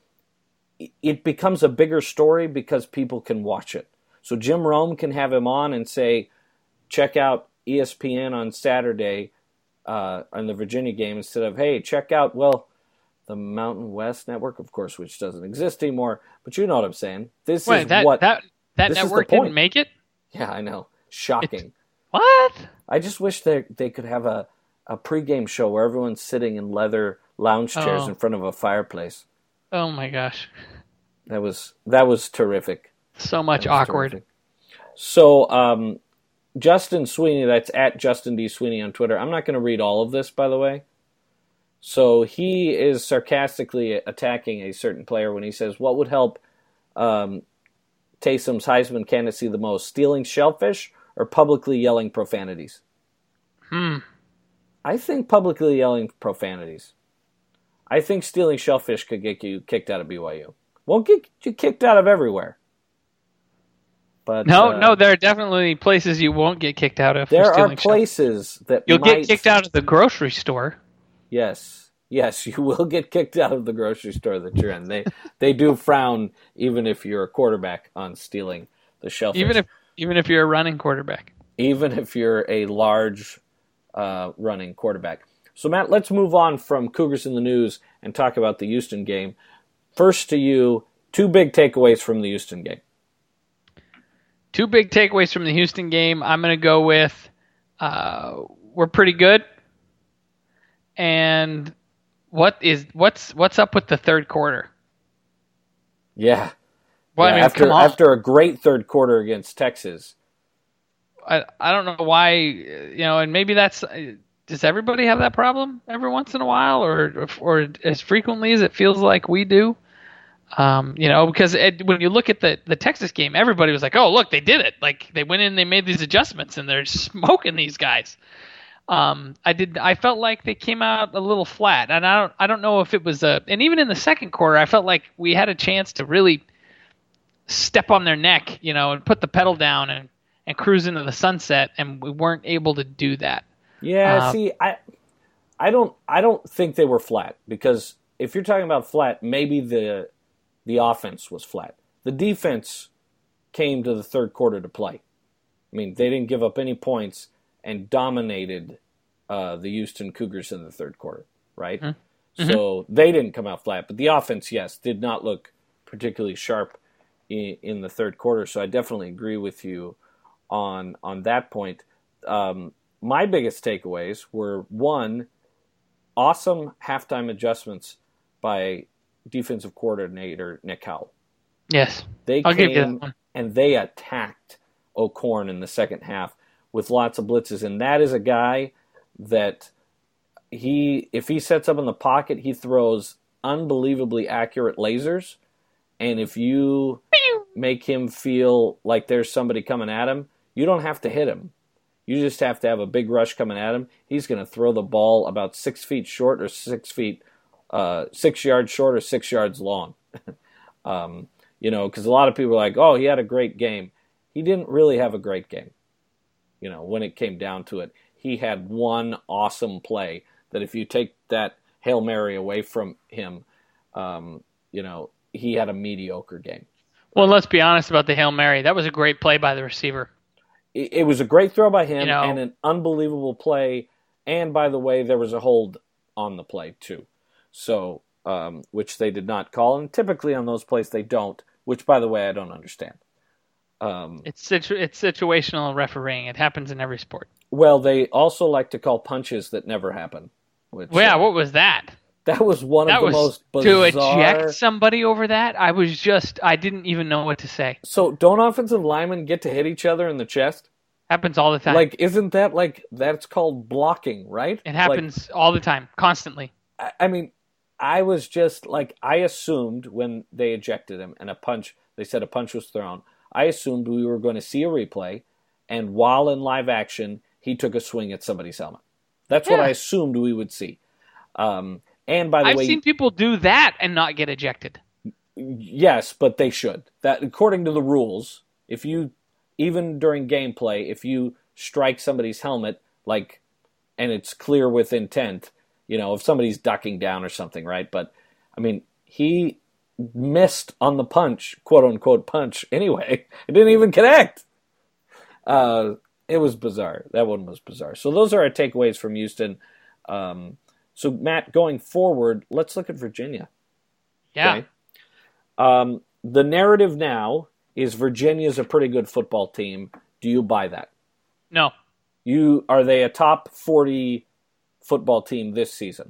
It becomes a bigger story because people can watch it. So Jim Rome can have him on and say, check out ESPN on Saturday on the Virginia game, instead of, hey, check out, the Mountain West Network, of course, which doesn't exist anymore. But you know what I'm saying. That network didn't make it? Yeah, I know. Shocking. What? I just wish they could have a pregame show where everyone's sitting in leather lounge chairs in front of a fireplace. Oh my gosh. That was terrific. So much awkward. Terrific. So, Justin Sweeney, that's at Justin D. Sweeney on Twitter. I'm not going to read all of this, by the way. So he is sarcastically attacking a certain player when he says, what would help Taysom's Heisman candidacy the most, stealing shellfish or publicly yelling profanities? I think publicly yelling profanities. I think stealing shellfish could get you kicked out of BYU. Won't get you kicked out of everywhere. But no, there are definitely places you won't get kicked out of. There are places that you'll get kicked out of the grocery store. Yes, you will get kicked out of the grocery store that you're in. They do frown, even if you're a quarterback, on stealing the shellfish. Even if you're a running quarterback. Even if you're a large running quarterback. So, Matt, let's move on from Cougars in the News and talk about the Houston game. First to you, 2 big takeaways from the Houston game. 2 big takeaways from the Houston game. I'm going to go with we're pretty good. And what's up with the third quarter? Yeah. Well, Yeah, I mean, come on. after a great third quarter against Texas. I don't know why, and maybe that's. Does everybody have that problem every once in a while, or as frequently as it feels like we do? Because when you look at the Texas game, everybody was like, "Oh, look, they did it! Like they went in, they made these adjustments, and they're smoking these guys." I felt like they came out a little flat, and I don't know if it was and even in the second quarter, I felt like we had a chance to really step on their neck, and put the pedal down and cruise into the sunset, and we weren't able to do that. Yeah, see, I don't think they were flat, because if you're talking about flat, maybe the offense was flat. The defense came to the third quarter to play. I mean, they didn't give up any points and dominated the Houston Cougars in the third quarter, right? Mm-hmm. So they didn't come out flat, but the offense, yes, did not look particularly sharp in the third quarter. So I definitely agree with you on that point. My biggest takeaways were, one, awesome halftime adjustments by defensive coordinator Nick Howell. Yes, I'll give you that one. And they attacked O'Korn in the second half with lots of blitzes, and that is a guy that if he sets up in the pocket, he throws unbelievably accurate lasers, and if you make him feel like there's somebody coming at him, you don't have to hit him. You just have to have a big rush coming at him. He's going to throw the ball about 6 feet short or 6 yards short or 6 yards long. Because a lot of people are like, oh, he had a great game. He didn't really have a great game. When it came down to it, he had one awesome play that if you take that Hail Mary away from him, he had a mediocre game. Well, let's be honest about the Hail Mary. That was a great play by the receiver. It was a great throw by him and an unbelievable play. And by the way, there was a hold on the play too. So, which they did not call. And typically on those plays they don't, which by the way, I don't understand. It's situational refereeing. It happens in every sport. Well, they also like to call punches that never happen. Which, what was that? That was one of the most bizarre... To eject somebody over that? I didn't even know what to say. So don't offensive linemen get to hit each other in the chest? Happens all the time. Isn't that that's called blocking, right? It happens all the time, constantly. I mean, I was just I assumed when they ejected him and they said a punch was thrown, I assumed we were going to see a replay, and while in live action, he took a swing at somebody's helmet. That's what I assumed we would see. And by the way, I've seen people do that and not get ejected. Yes, but they should. That according to the rules, if you even during gameplay, if you strike somebody's helmet and it's clear with intent, if somebody's ducking down or something, right? But I mean, he missed on the punch, quote unquote punch. Anyway, it didn't even connect. It was bizarre. That one was bizarre. So those are our takeaways from Houston. So, Matt, going forward, let's look at Virginia. Yeah. Okay? The narrative now is Virginia's a pretty good football team. Do you buy that? No. Are they a top 40 football team this season?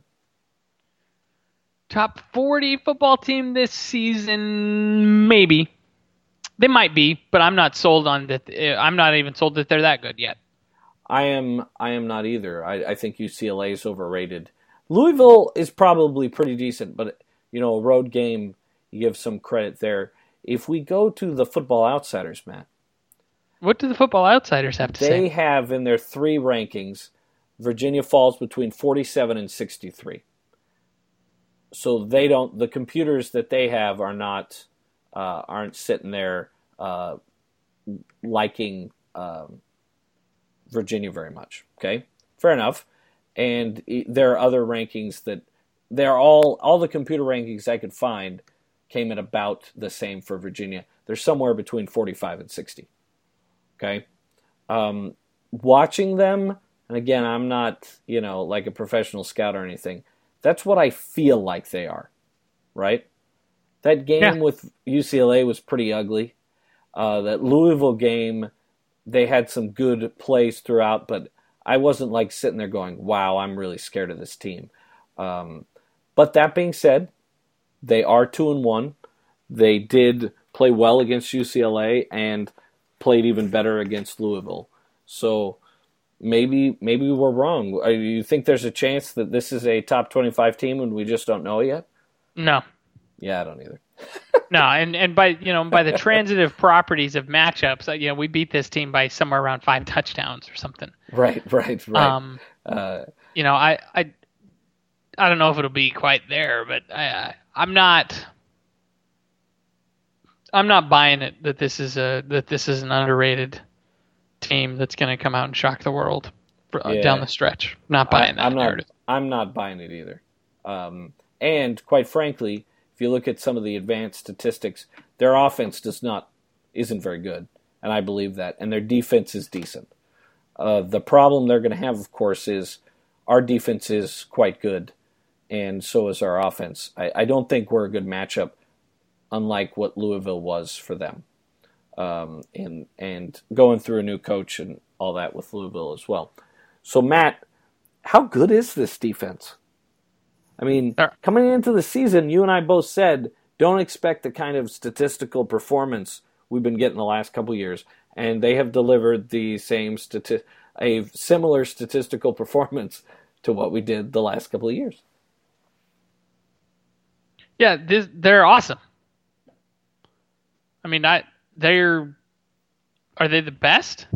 Top 40 football team this season? Maybe. They might be, but I'm not sold on that. I'm not even sold that they're that good yet. I am not either. I think UCLA is overrated. Louisville is probably pretty decent, but a road game, you give some credit there. If we go to the Football Outsiders, Matt. What do the Football Outsiders have to say? They have in their 3 rankings, Virginia falls between 47 and 63. So the computers that they have aren't sitting there liking Virginia very much. Okay, fair enough. And there are other rankings that they're all the computer rankings I could find came at about the same for Virginia. They're somewhere between 45 and 60. Okay, watching them, and again, I'm not like a professional scout or anything. That's what I feel like they are, right? That game with UCLA was pretty ugly. That Louisville game, they had some good plays throughout, but I wasn't sitting there going, wow, I'm really scared of this team. But that being said, they are 2-1. they did play well against UCLA and played even better against Louisville. So maybe we're wrong. You think there's a chance that this is a top 25 team and we just don't know it yet? No. Yeah, I don't either. No, and by the transitive properties of matchups, we beat this team by somewhere around 5 touchdowns or something. Right. I don't know if it'll be quite there, but I'm not buying it that this is an underrated team that's going to come out and shock the world down the stretch. Not buying that narrative. I'm not buying it either. And quite frankly, if you look at some of the advanced statistics, their offense isn't very good, and I believe that, and their defense is decent. The problem they're going to have, of course, is our defense is quite good, and so is our offense. I don't think we're a good matchup, unlike what Louisville was for them, and going through a new coach and all that with Louisville as well. So, Matt, how good is this defense? I mean, coming into the season, you and I both said, don't expect the kind of statistical performance we've been getting the last couple years, and they have delivered the same a similar statistical performance to what we did the last couple of years. Yeah, they're awesome. I mean, are they the best?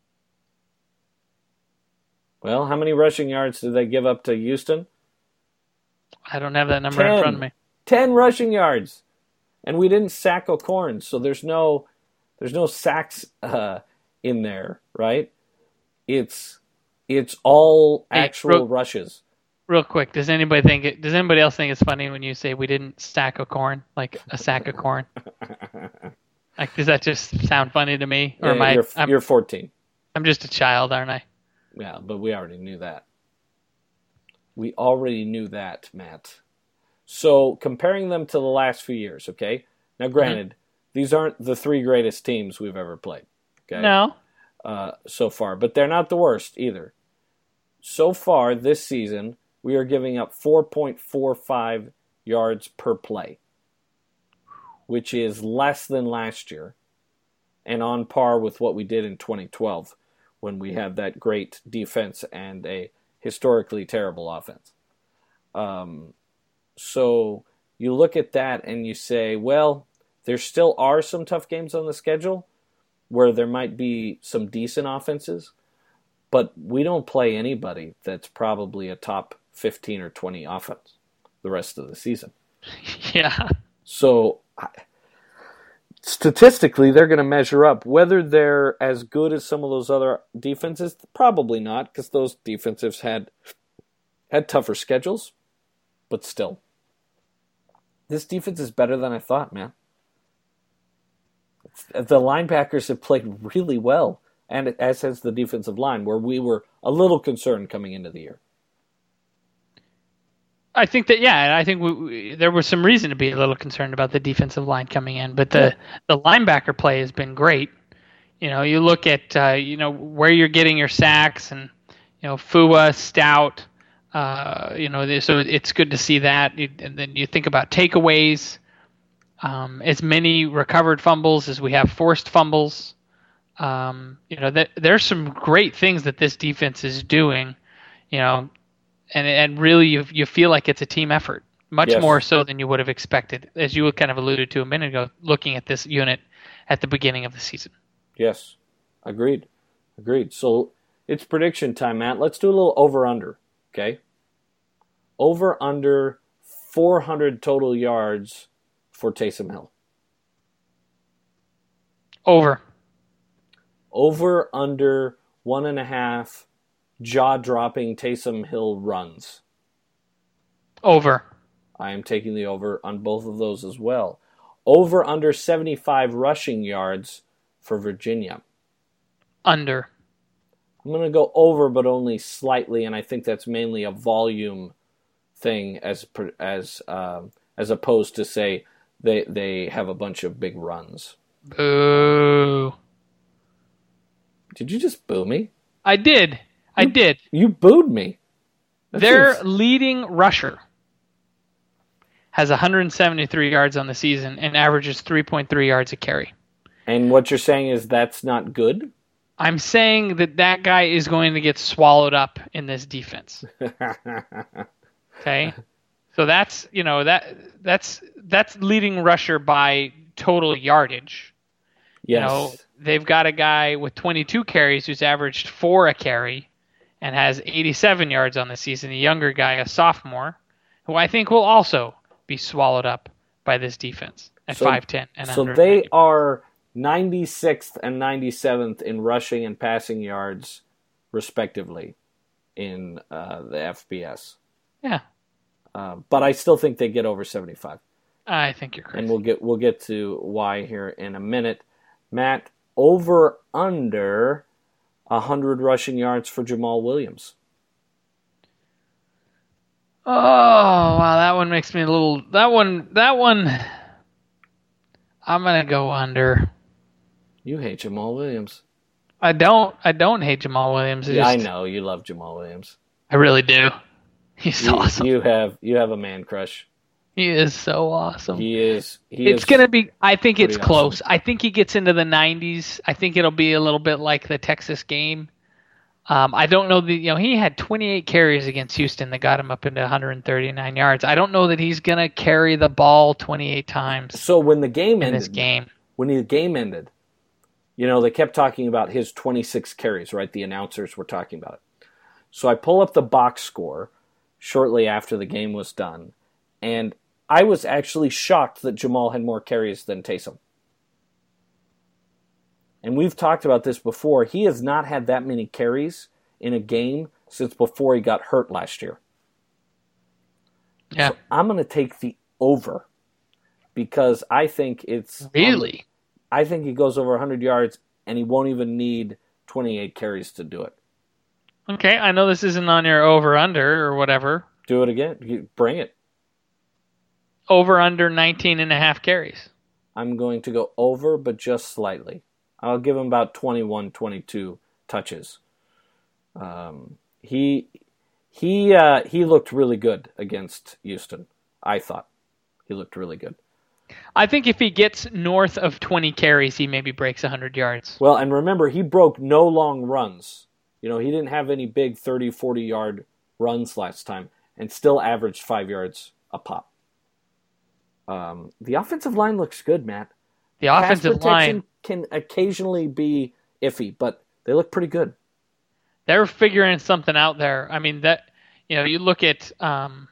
Well, how many rushing yards did they give up to Houston? I don't have that number in front of me. 10 rushing yards. And we didn't sack O'Korn, so there's no sacks in there, right? It's all actual rushes. Real quick, does anybody else think it's funny when you say we didn't sack O'Korn, like a sack of corn? Like, does that just sound funny to me? Or you're 14. I'm just a child, aren't I? Yeah, but we already knew that. We already knew that, Matt. So, comparing them to the last few years, okay? Now, granted, these aren't the 3 greatest teams we've ever played, okay? No. So far, but they're not the worst either. So far, this season, we are giving up 4.45 yards per play, which is less than last year, and on par with what we did in 2012 when we had that great defense and a historically terrible offense. So you look at that and you say, well, there still are some tough games on the schedule where there might be some decent offenses, but we don't play anybody that's probably a top 15 or 20 offense the rest of the season. Yeah. So statistically, they're going to measure up. Whether they're as good as some of those other defenses, probably not, because those defenses had tougher schedules. But still, this defense is better than I thought, man. The linebackers have played really well, and as has the defensive line, where we were a little concerned coming into the year. I think that, I think there was some reason to be a little concerned about the defensive line coming in, but the linebacker play has been great. You look at where you're getting your sacks, and Fua, Stout. So it's good to see that. And then you think about takeaways. As many recovered fumbles as we have forced fumbles. There's some great things that this defense is doing. And really, you feel like it's a team effort, much more so than you would have expected, as you kind of alluded to a minute ago, looking at this unit at the beginning of the season. Yes, agreed. So it's prediction time, Matt. Let's do a little over-under, okay? Over-under 400 total yards for Taysom Hill. Over. Over-under 1.5 jaw-dropping Taysom Hill runs. Over. I am taking the over on both of those as well. Over under 75 rushing yards for Virginia. Under. I'm going to go over, but only slightly, and I think that's mainly a volume thing as opposed to, say, they have a bunch of big runs. Boo. Did you just boo me? I did. You booed me. Their leading rusher has 173 yards on the season and averages 3.3 yards a carry. And what you're saying is that's not good? I'm saying that guy is going to get swallowed up in this defense. Okay? So that's leading rusher by total yardage. Yes. They've got a guy with 22 carries who's averaged 4 a carry and has 87 yards on the season, a younger guy, a sophomore, who I think will also be swallowed up by this defense at 5'10". So they are 96th and 97th in rushing and passing yards, respectively, in the FBS. Yeah. But I still think they get over 75. I think you're correct. And we'll get to why here in a minute. Matt, over under 100 rushing yards for Jamal Williams. Oh, wow, that one makes me a little... That one... I'm going to go under. You hate Jamal Williams. I don't hate Jamal Williams. I know. You love Jamal Williams. I really do. He's awesome. You have a man crush. He is so awesome. He is. It's going to be... I think it's close. Awesome. I think he gets into the 90s. I think it'll be a little bit like the Texas game. I don't know he had 28 carries against Houston that got him up into 139 yards. I don't know that he's going to carry the ball 28 times. So when the game ended, when the game ended, they kept talking about his 26 carries, right? The announcers were talking about it. So I pull up the box score shortly after the game was done, and I was actually shocked that Jamal had more carries than Taysom. And we've talked about this before. He has not had that many carries in a game since before he got hurt last year. Yeah. So I'm going to take the over because I think it's... Really? I think he goes over 100 yards and he won't even need 28 carries to do it. Okay, I know this isn't on your over-under or whatever. Do it again. Bring it. Over-under 19.5 carries. I'm going to go over, but just slightly. I'll give him about 21, 22 touches. He looked really good against Houston, I thought. He looked really good. I think if he gets north of 20 carries, he maybe breaks 100 yards. Well, and remember, he broke no long runs. He didn't have any big 30, 40-yard runs last time and still averaged 5 yards a pop. The offensive line looks good, Matt. The offensive line can occasionally be iffy, but they look pretty good. They're figuring something out there. I mean, you look at kind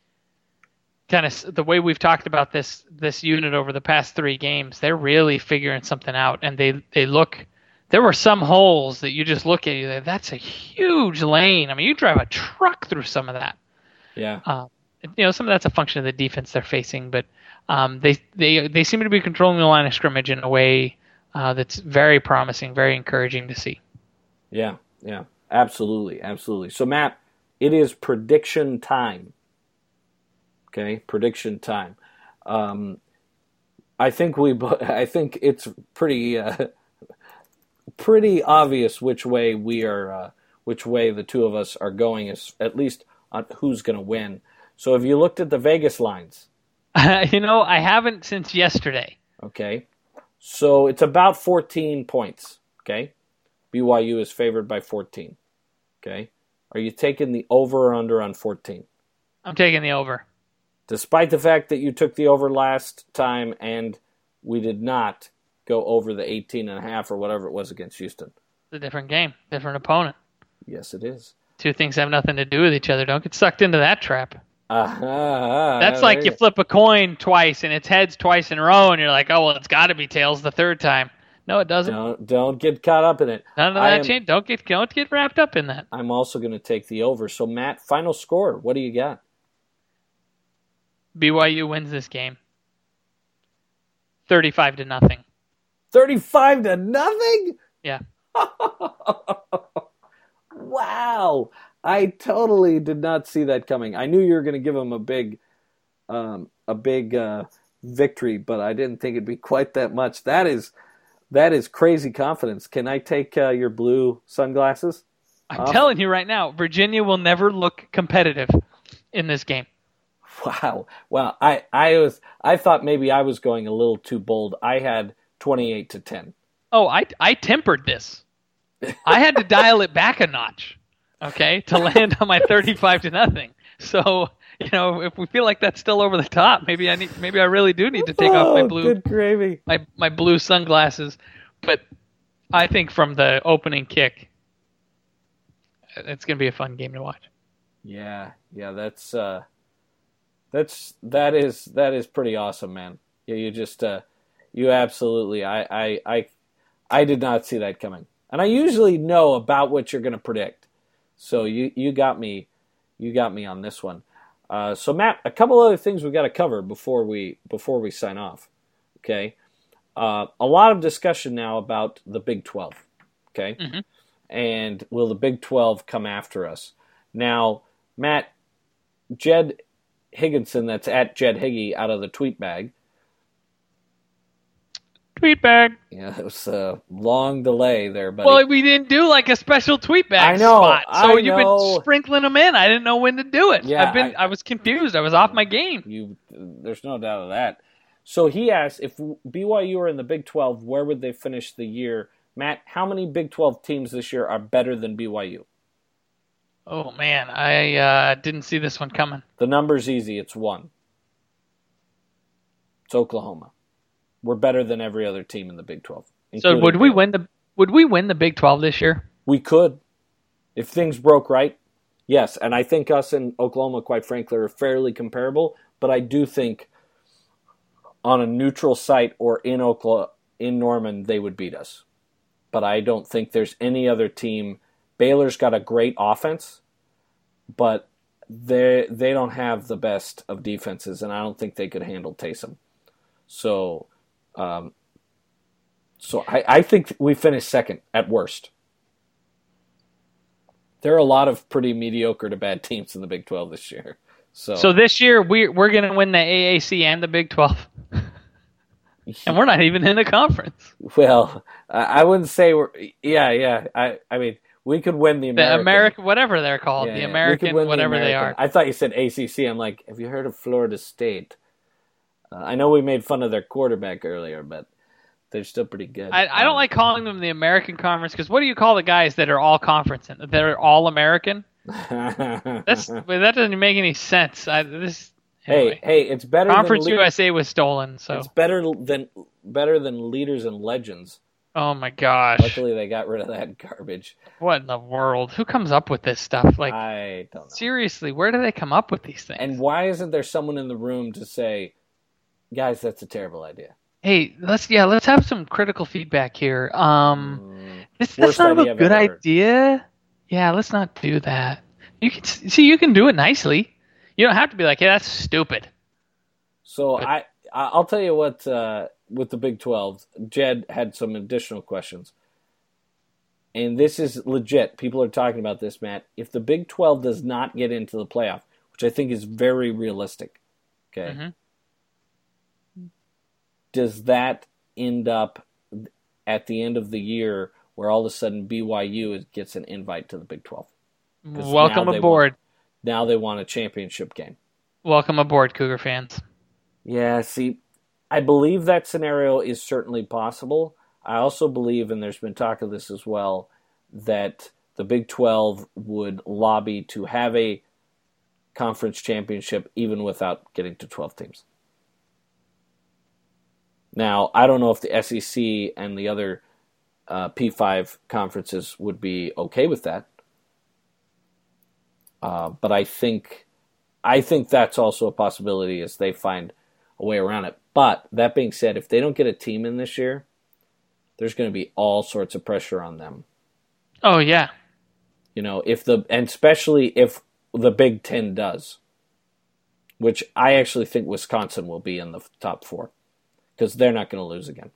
of the way we've talked about this unit over the past 3 games. They're really figuring something out, and they look. There were some holes that you just look at. That's a huge lane. I mean, you drive a truck through some of that. Yeah. Some of that's a function of the defense they're facing, but they seem to be controlling the line of scrimmage in a way that's very promising, very encouraging to see. Yeah, absolutely. So, Matt, it is prediction time. Okay, prediction time. I think it's pretty obvious which way the two of us are going, is at least on who's going to win. So, have you looked at the Vegas lines? I haven't since yesterday. Okay. So it's about 14 points. Okay. BYU is favored by 14. Okay. Are you taking the over or under on 14? I'm taking the over. Despite the fact that you took the over last time and we did not go over the 18.5 or whatever it was against Houston. It's a different game, different opponent. Yes, it is. 2 things have nothing to do with each other. Don't get sucked into that trap. That's like you flip a coin twice and it's heads twice in a row and you're like, oh, well, it's got to be tails the third time. No, it doesn't. Don't get caught up in it. None of that change. Don't get wrapped up in that. I'm also going to take the over. So, Matt, final score. What do you got? BYU wins this game 35-0. 35-0? Yeah. Wow. I totally did not see that coming. I knew you were going to give them a big victory, but I didn't think it'd be quite that much. That is crazy confidence. Can I take your blue sunglasses? I'm telling you right now, Virginia will never look competitive in this game. Wow. Well, I thought maybe I was going a little too bold. I had 28-10. Oh, I tempered this. I had to dial it back a notch, okay, to land on my 35-0. So, if we feel like that's still over the top, maybe I really do need to take off my blue, good gravy, my blue sunglasses. But I think from the opening kick, it's going to be a fun game to watch. Yeah, that is pretty awesome, man. Yeah, you just you absolutely I did not see that coming. And I usually know about what you're going to predict. So you got me on this one. So Matt, a couple other things we've got to cover before we sign off. Okay? A lot of discussion now about the Big 12. Okay? Mm-hmm. And will the Big 12 come after us? Now, Matt, Jed Higginson, that's at Jed Higgy out of the tweet bag. Tweet bag. Yeah, it was a long delay there, buddy. Well, we didn't do like a special tweet bag spot, so you've been sprinkling them in. I didn't know when to do it. Yeah, I was confused. I was off my game. There's no doubt of that. So he asked, if BYU are in the Big 12, where would they finish the year? Matt, how many Big 12 teams this year are better than BYU? Oh, man, I didn't see this one coming. The number's easy. It's 1. It's Oklahoma. We're better than every other team in the Big 12. So would we win the Big 12 this year? We could. If things broke right, yes. And I think us and Oklahoma, quite frankly, are fairly comparable. But I do think on a neutral site or in Norman, they would beat us. But I don't think there's any other team. Baylor's got a great offense, but they don't have the best of defenses, and I don't think they could handle Taysom. So I think we finished second at worst. There are a lot of pretty mediocre to bad teams in the Big 12 this year. So this year we're going to win the AAC and the Big 12. And we're not even in a conference. Well, I wouldn't say we're. Yeah. I mean, we could win the American, whatever they're called, the American, whatever they are. I thought you said ACC. I'm like, have you heard of Florida State? I know we made fun of their quarterback earlier, but they're still pretty good. I don't like calling them the American Conference because what do you call the guys that are all conference and that are all American? That doesn't make any sense. Anyway. Hey, it's better. Conference USA was stolen, so it's better than Leaders and Legends. Oh my gosh! Luckily, they got rid of that garbage. What in the world? Who comes up with this stuff? Like, I don't know. Seriously, where do they come up with these things? And why isn't there someone in the room to say, "Guys, that's a terrible idea"? Hey, let's have some critical feedback here. That's not a good idea. Yeah, let's not do that. You can do it nicely. You don't have to be like, "Hey, that's stupid." So I'll tell you what. With the Big 12, Jed had some additional questions. And this is legit. People are talking about this, Matt. If the Big 12 does not get into the playoff, which I think is very realistic, okay, does that end up at the end of the year where all of a sudden BYU gets an invite to the Big 12? Welcome aboard. Now they want a championship game. Welcome aboard, Cougar fans. Yeah, see, I believe that scenario is certainly possible. I also believe, and there's been talk of this as well, that the Big 12 would lobby to have a conference championship even without getting to 12 teams. Now, I don't know if the SEC and the other P5 conferences would be okay with that. But I think that's also a possibility as they find a way around it. But that being said, if they don't get a team in this year, there's going to be all sorts of pressure on them. Oh yeah. And especially if the Big Ten does, which I actually think Wisconsin will be in the top 4 because they're not going to lose again.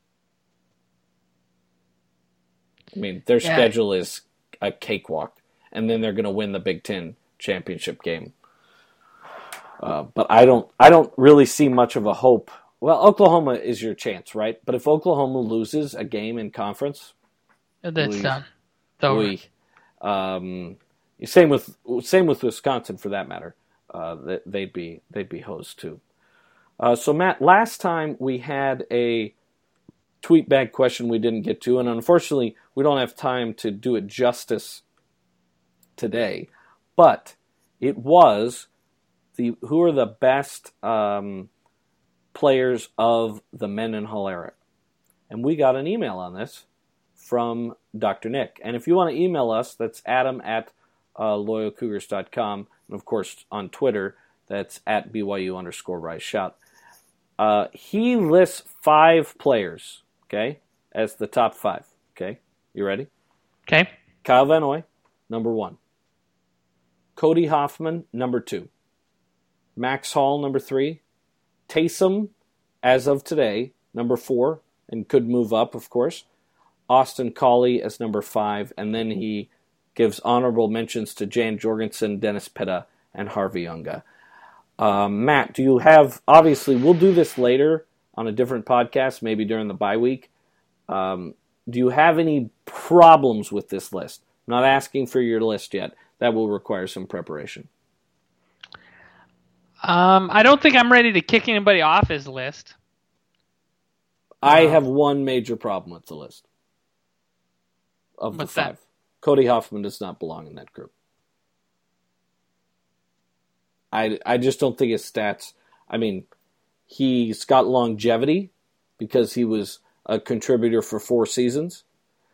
I mean, their schedule is a cakewalk, and then they're going to win the Big Ten championship game. But I don't really see much of a hope. Well, Oklahoma is your chance, right? But if Oklahoma loses a game in conference, that's done. Same with Wisconsin for that matter. they'd be hosed too. So Matt, last time we had a tweet bag question we didn't get to, and unfortunately we don't have time to do it justice today. But it was who are the best players of the Mendenhall era, and we got an email on this from Dr. Nick. And if you want to email us, that's Adam at loyalcougars.com, and of course on Twitter, that's at BYU_Rise Shout. He lists 5 players, okay, as the top 5. Okay, you ready? Okay. Kyle Van Noy, number 1. Cody Hoffman, number 2. Max Hall, number 3. Taysom, as of today, number 4, and could move up, of course. Austin Collie as number 5, and then he gives honorable mentions to Jan Jorgensen, Dennis Pitta, and Harvey Unga. Matt, do you have, obviously, we'll do this later on a different podcast, maybe during the bye week. Do you have any problems with this list? I'm not asking for your list yet. That will require some preparation. I don't think I'm ready to kick anybody off his list. I have one major problem with the list. Of the 5. That? Cody Hoffman does not belong in that group. I just don't think his stats... I mean, he's got longevity because he was a contributor for 4 seasons.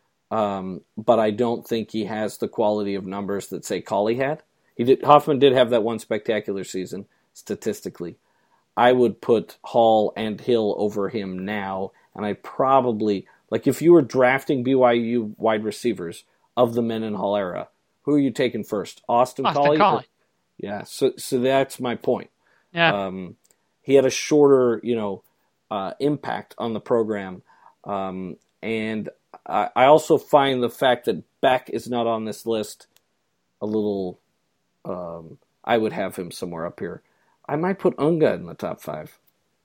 But I don't think he has the quality of numbers that, say, Collie had. Hoffman did have that one spectacular season, statistically. I would put Hall and Hill over him now, and I'd probably... Like, if you were drafting BYU wide receivers of the Mendenhall era, who are you taking first? Austin Collie? Yeah, so that's my point. Yeah. He had a shorter, impact on the program. And I also find the fact that Beck is not on this list a little... I would have him somewhere up here. I might put Unga in the top 5.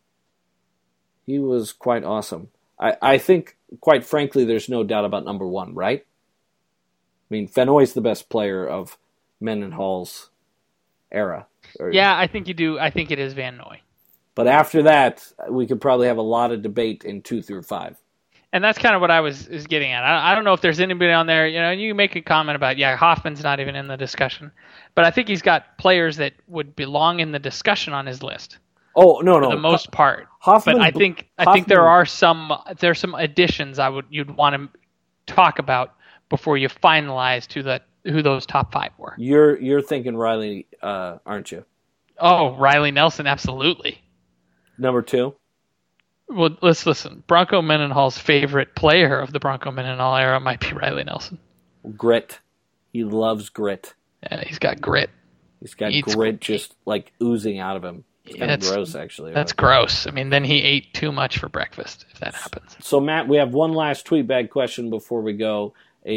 He was quite awesome. I think, quite frankly, there's no doubt about number 1, right? I mean, Van Noy's the best player of Mendenhall's era. Yeah, I think you do. I think it is Van Noy. But after that, we could probably have a lot of debate in 2 through 5. And that's kind of what I was getting at. I don't know if there's anybody on there. You make a comment about, Hoffman's not even in the discussion. But I think he's got players that would belong in the discussion on his list. Oh, no. For the most part. Hoffman, but I think there's some additions you'd want to talk about before you finalize who those top 5 were. You're thinking Riley, aren't you? Oh, Riley Nelson, absolutely. Number 2? Well, let's listen. Bronco Mendenhall's favorite player of the Bronco Mendenhall era might be Riley Nelson. Grit. He loves grit. Yeah, he's got grit. He's got grit just like oozing out of him. It's kind of gross, actually. That's gross. I mean, then he ate too much for breakfast, if that happens. So, Matt, we have one last tweet bag question before we go. A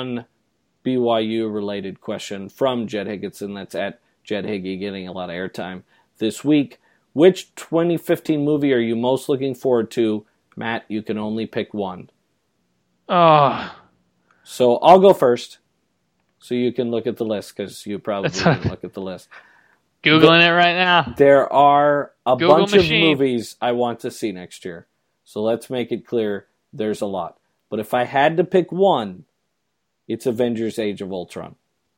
non-BYU-related question from Jed Higginson. That's at Jed Higgy, getting a lot of airtime this week. Which 2015 movie are you most looking forward to? Matt, you can only pick one. Oh. So, I'll go first, so you can look at the list, because you probably didn't look at the list. Googling it right now. There are a bunch of machine. movies I want to see next year. So let's make it clear there's a lot. But if I had to pick one, it's Avengers Age of Ultron.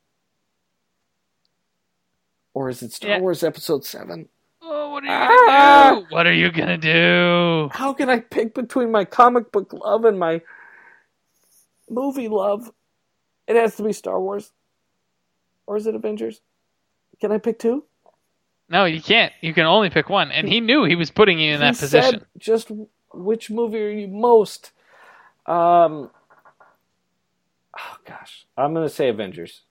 Or is it Star Wars Episode 7? Oh, what are you going to do? What are you going to do? How can I pick between my comic book love and my movie love? It has to be Star Wars. Or is it Avengers? Can I pick 2? No, you can't. You can only pick one. And he knew he was putting you in that position. Said just which movie are you most? Oh, gosh. I'm going to say Avengers.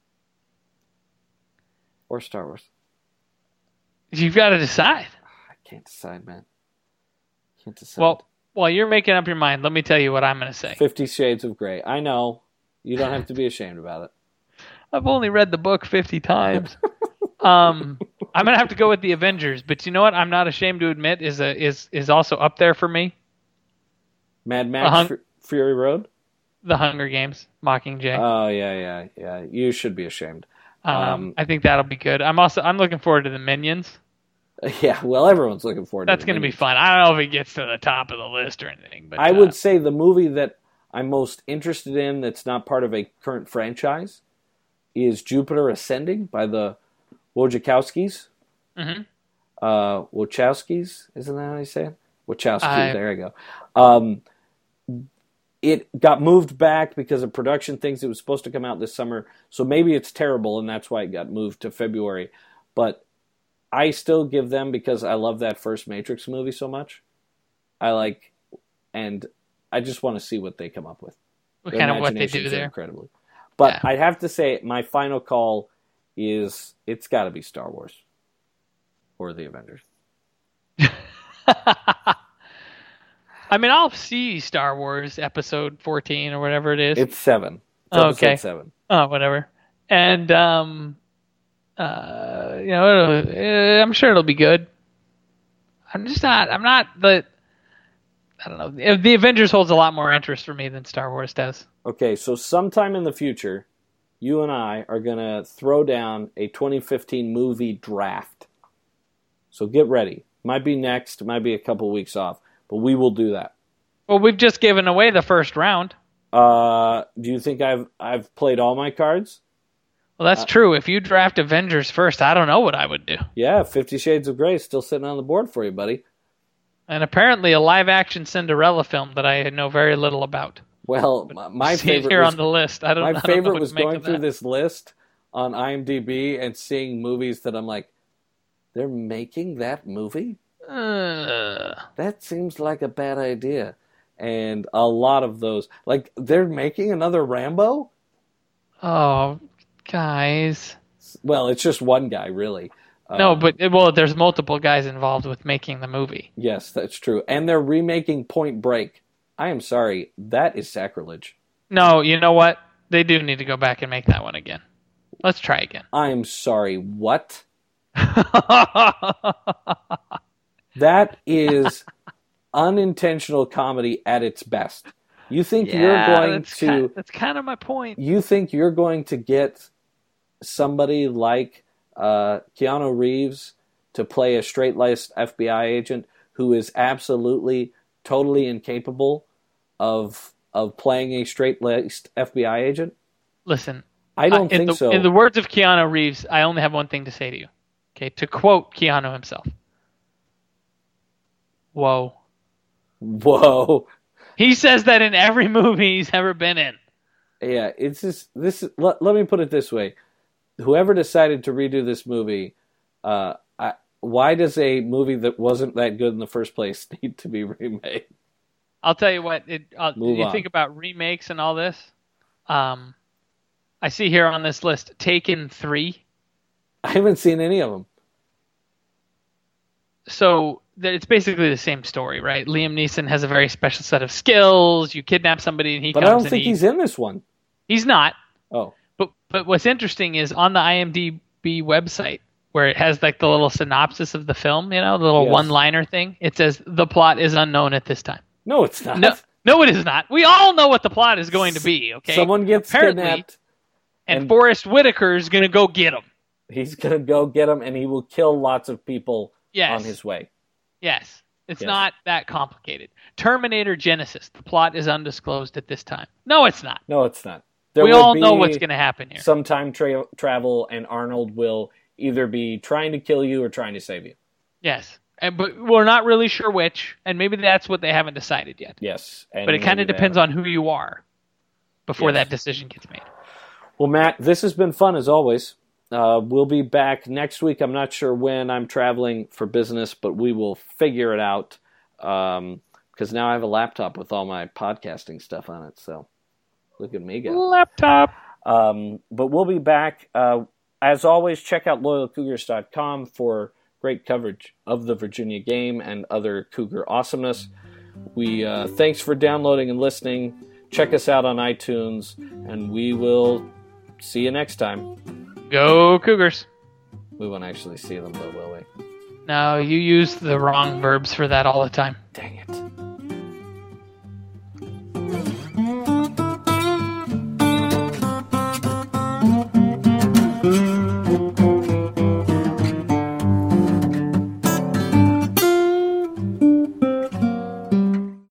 Or Star Wars. You've got to decide. I can't decide, man. Can't decide. Well, while you're making up your mind, let me tell you what I'm going to say. 50 Shades of Grey. I know. You don't have to be ashamed about it. I've only read the book 50 times. I'm gonna have to go with the Avengers, but you know what? I'm not ashamed to admit is also up there for me. Mad Max Fury Road, The Hunger Games, Mockingjay. Oh yeah. You should be ashamed. I think that'll be good. I'm looking forward to the Minions. Yeah, well, everyone's looking forward to it. That's going to be fun. I don't know if it gets to the top of the list or anything, but I would say the movie that I'm most interested in that's not part of a current franchise is Jupiter Ascending by the Wojciechowskis. Mm-hmm. Wachowskis, isn't that how you say it? Wachowski, there you go. It got moved back because of production things. It was supposed to come out this summer, so maybe it's terrible, and that's why it got moved to February. But I still give them, because I love that first Matrix movie so much. And I just want to see what they come up with. What kind of what they do there. Incredibly. But I'd have to say my final call is it's got to be Star Wars or the Avengers. I mean, I'll see Star Wars Episode 14 or whatever it is. It's 7. It's okay. 7. Oh, whatever. And I'm sure it'll be good. I don't know. The Avengers holds a lot more interest for me than Star Wars does. Okay, so sometime in the future, you and I are going to throw down a 2015 movie draft. So get ready. Might be next, might be a couple weeks off, but we will do that. Well, we've just given away the first round. Do you think I've played all my cards? Well, that's true. If you draft Avengers first, I don't know what I would do. Yeah, 50 Shades of Grey is still sitting on the board for you, buddy. And apparently a live-action Cinderella film that I know very little about. Well, my favorite here on the list. My favorite was going through this list on IMDb and seeing movies that I'm like, they're making that movie? That seems like a bad idea. And a lot of those, like, they're making another Rambo? Oh, guys. Well, it's just one guy, really. No, but there's multiple guys involved with making the movie. Yes, that's true. And they're remaking Point Break. I am sorry, that is sacrilege. No, you know what? They do need to go back and make that one again. Let's try again. I'm sorry, what? That is unintentional comedy at its best. You think you're going to... That's kind of my point. You think you're going to get somebody like Keanu Reeves to play a straight-laced FBI agent who is absolutely, totally incapable of playing a straight-laced FBI agent? Listen, I don't think so. In the words of Keanu Reeves, I only have one thing to say to you. Okay, to quote Keanu himself. Whoa. Whoa. He says that in every movie he's ever been in. Yeah, it's just let me put it this way. Whoever decided to redo this movie, why does a movie that wasn't that good in the first place need to be remade? I'll tell you what, think about remakes and all this? I see here on this list, Taken 3. I haven't seen any of them. So it's basically the same story, right? Liam Neeson has a very special set of skills. You kidnap somebody and he comes in. But I don't think he's in this one. He's not. Oh. But what's interesting is on the IMDb website, where it has like the little synopsis of the film, the little one-liner thing, it says, the plot is unknown at this time. No, it's not. No, it is not. We all know what the plot is going to be, okay? Someone gets kidnapped. And Forrest Whitaker's going to go get him. He's going to go get him, and he will kill lots of people on his way. Yes. It's not that complicated. Terminator Genesis. The plot is undisclosed at this time. No, it's not. No, it's not. We all know what's going to happen here. Some time travel, and Arnold will either be trying to kill you or trying to save you. Yes. But we're not really sure which, and maybe that's what they haven't decided yet. Yes. But it kind of depends on who you are before that decision gets made. Well, Matt, this has been fun as always. We'll be back next week. I'm not sure when. I'm traveling for business, but we will figure it out because now I have a laptop with all my podcasting stuff on it. So look at me go. Laptop. But we'll be back. As always, check out LoyalCougars.com for great coverage of the Virginia game and other Cougar awesomeness. We thanks for downloading and listening. Check us out on iTunes, and we will see you next time. Go Cougars. We won't actually see them, though, will we? No, you use the wrong verbs for that all the time. Dang it. Mm-hmm.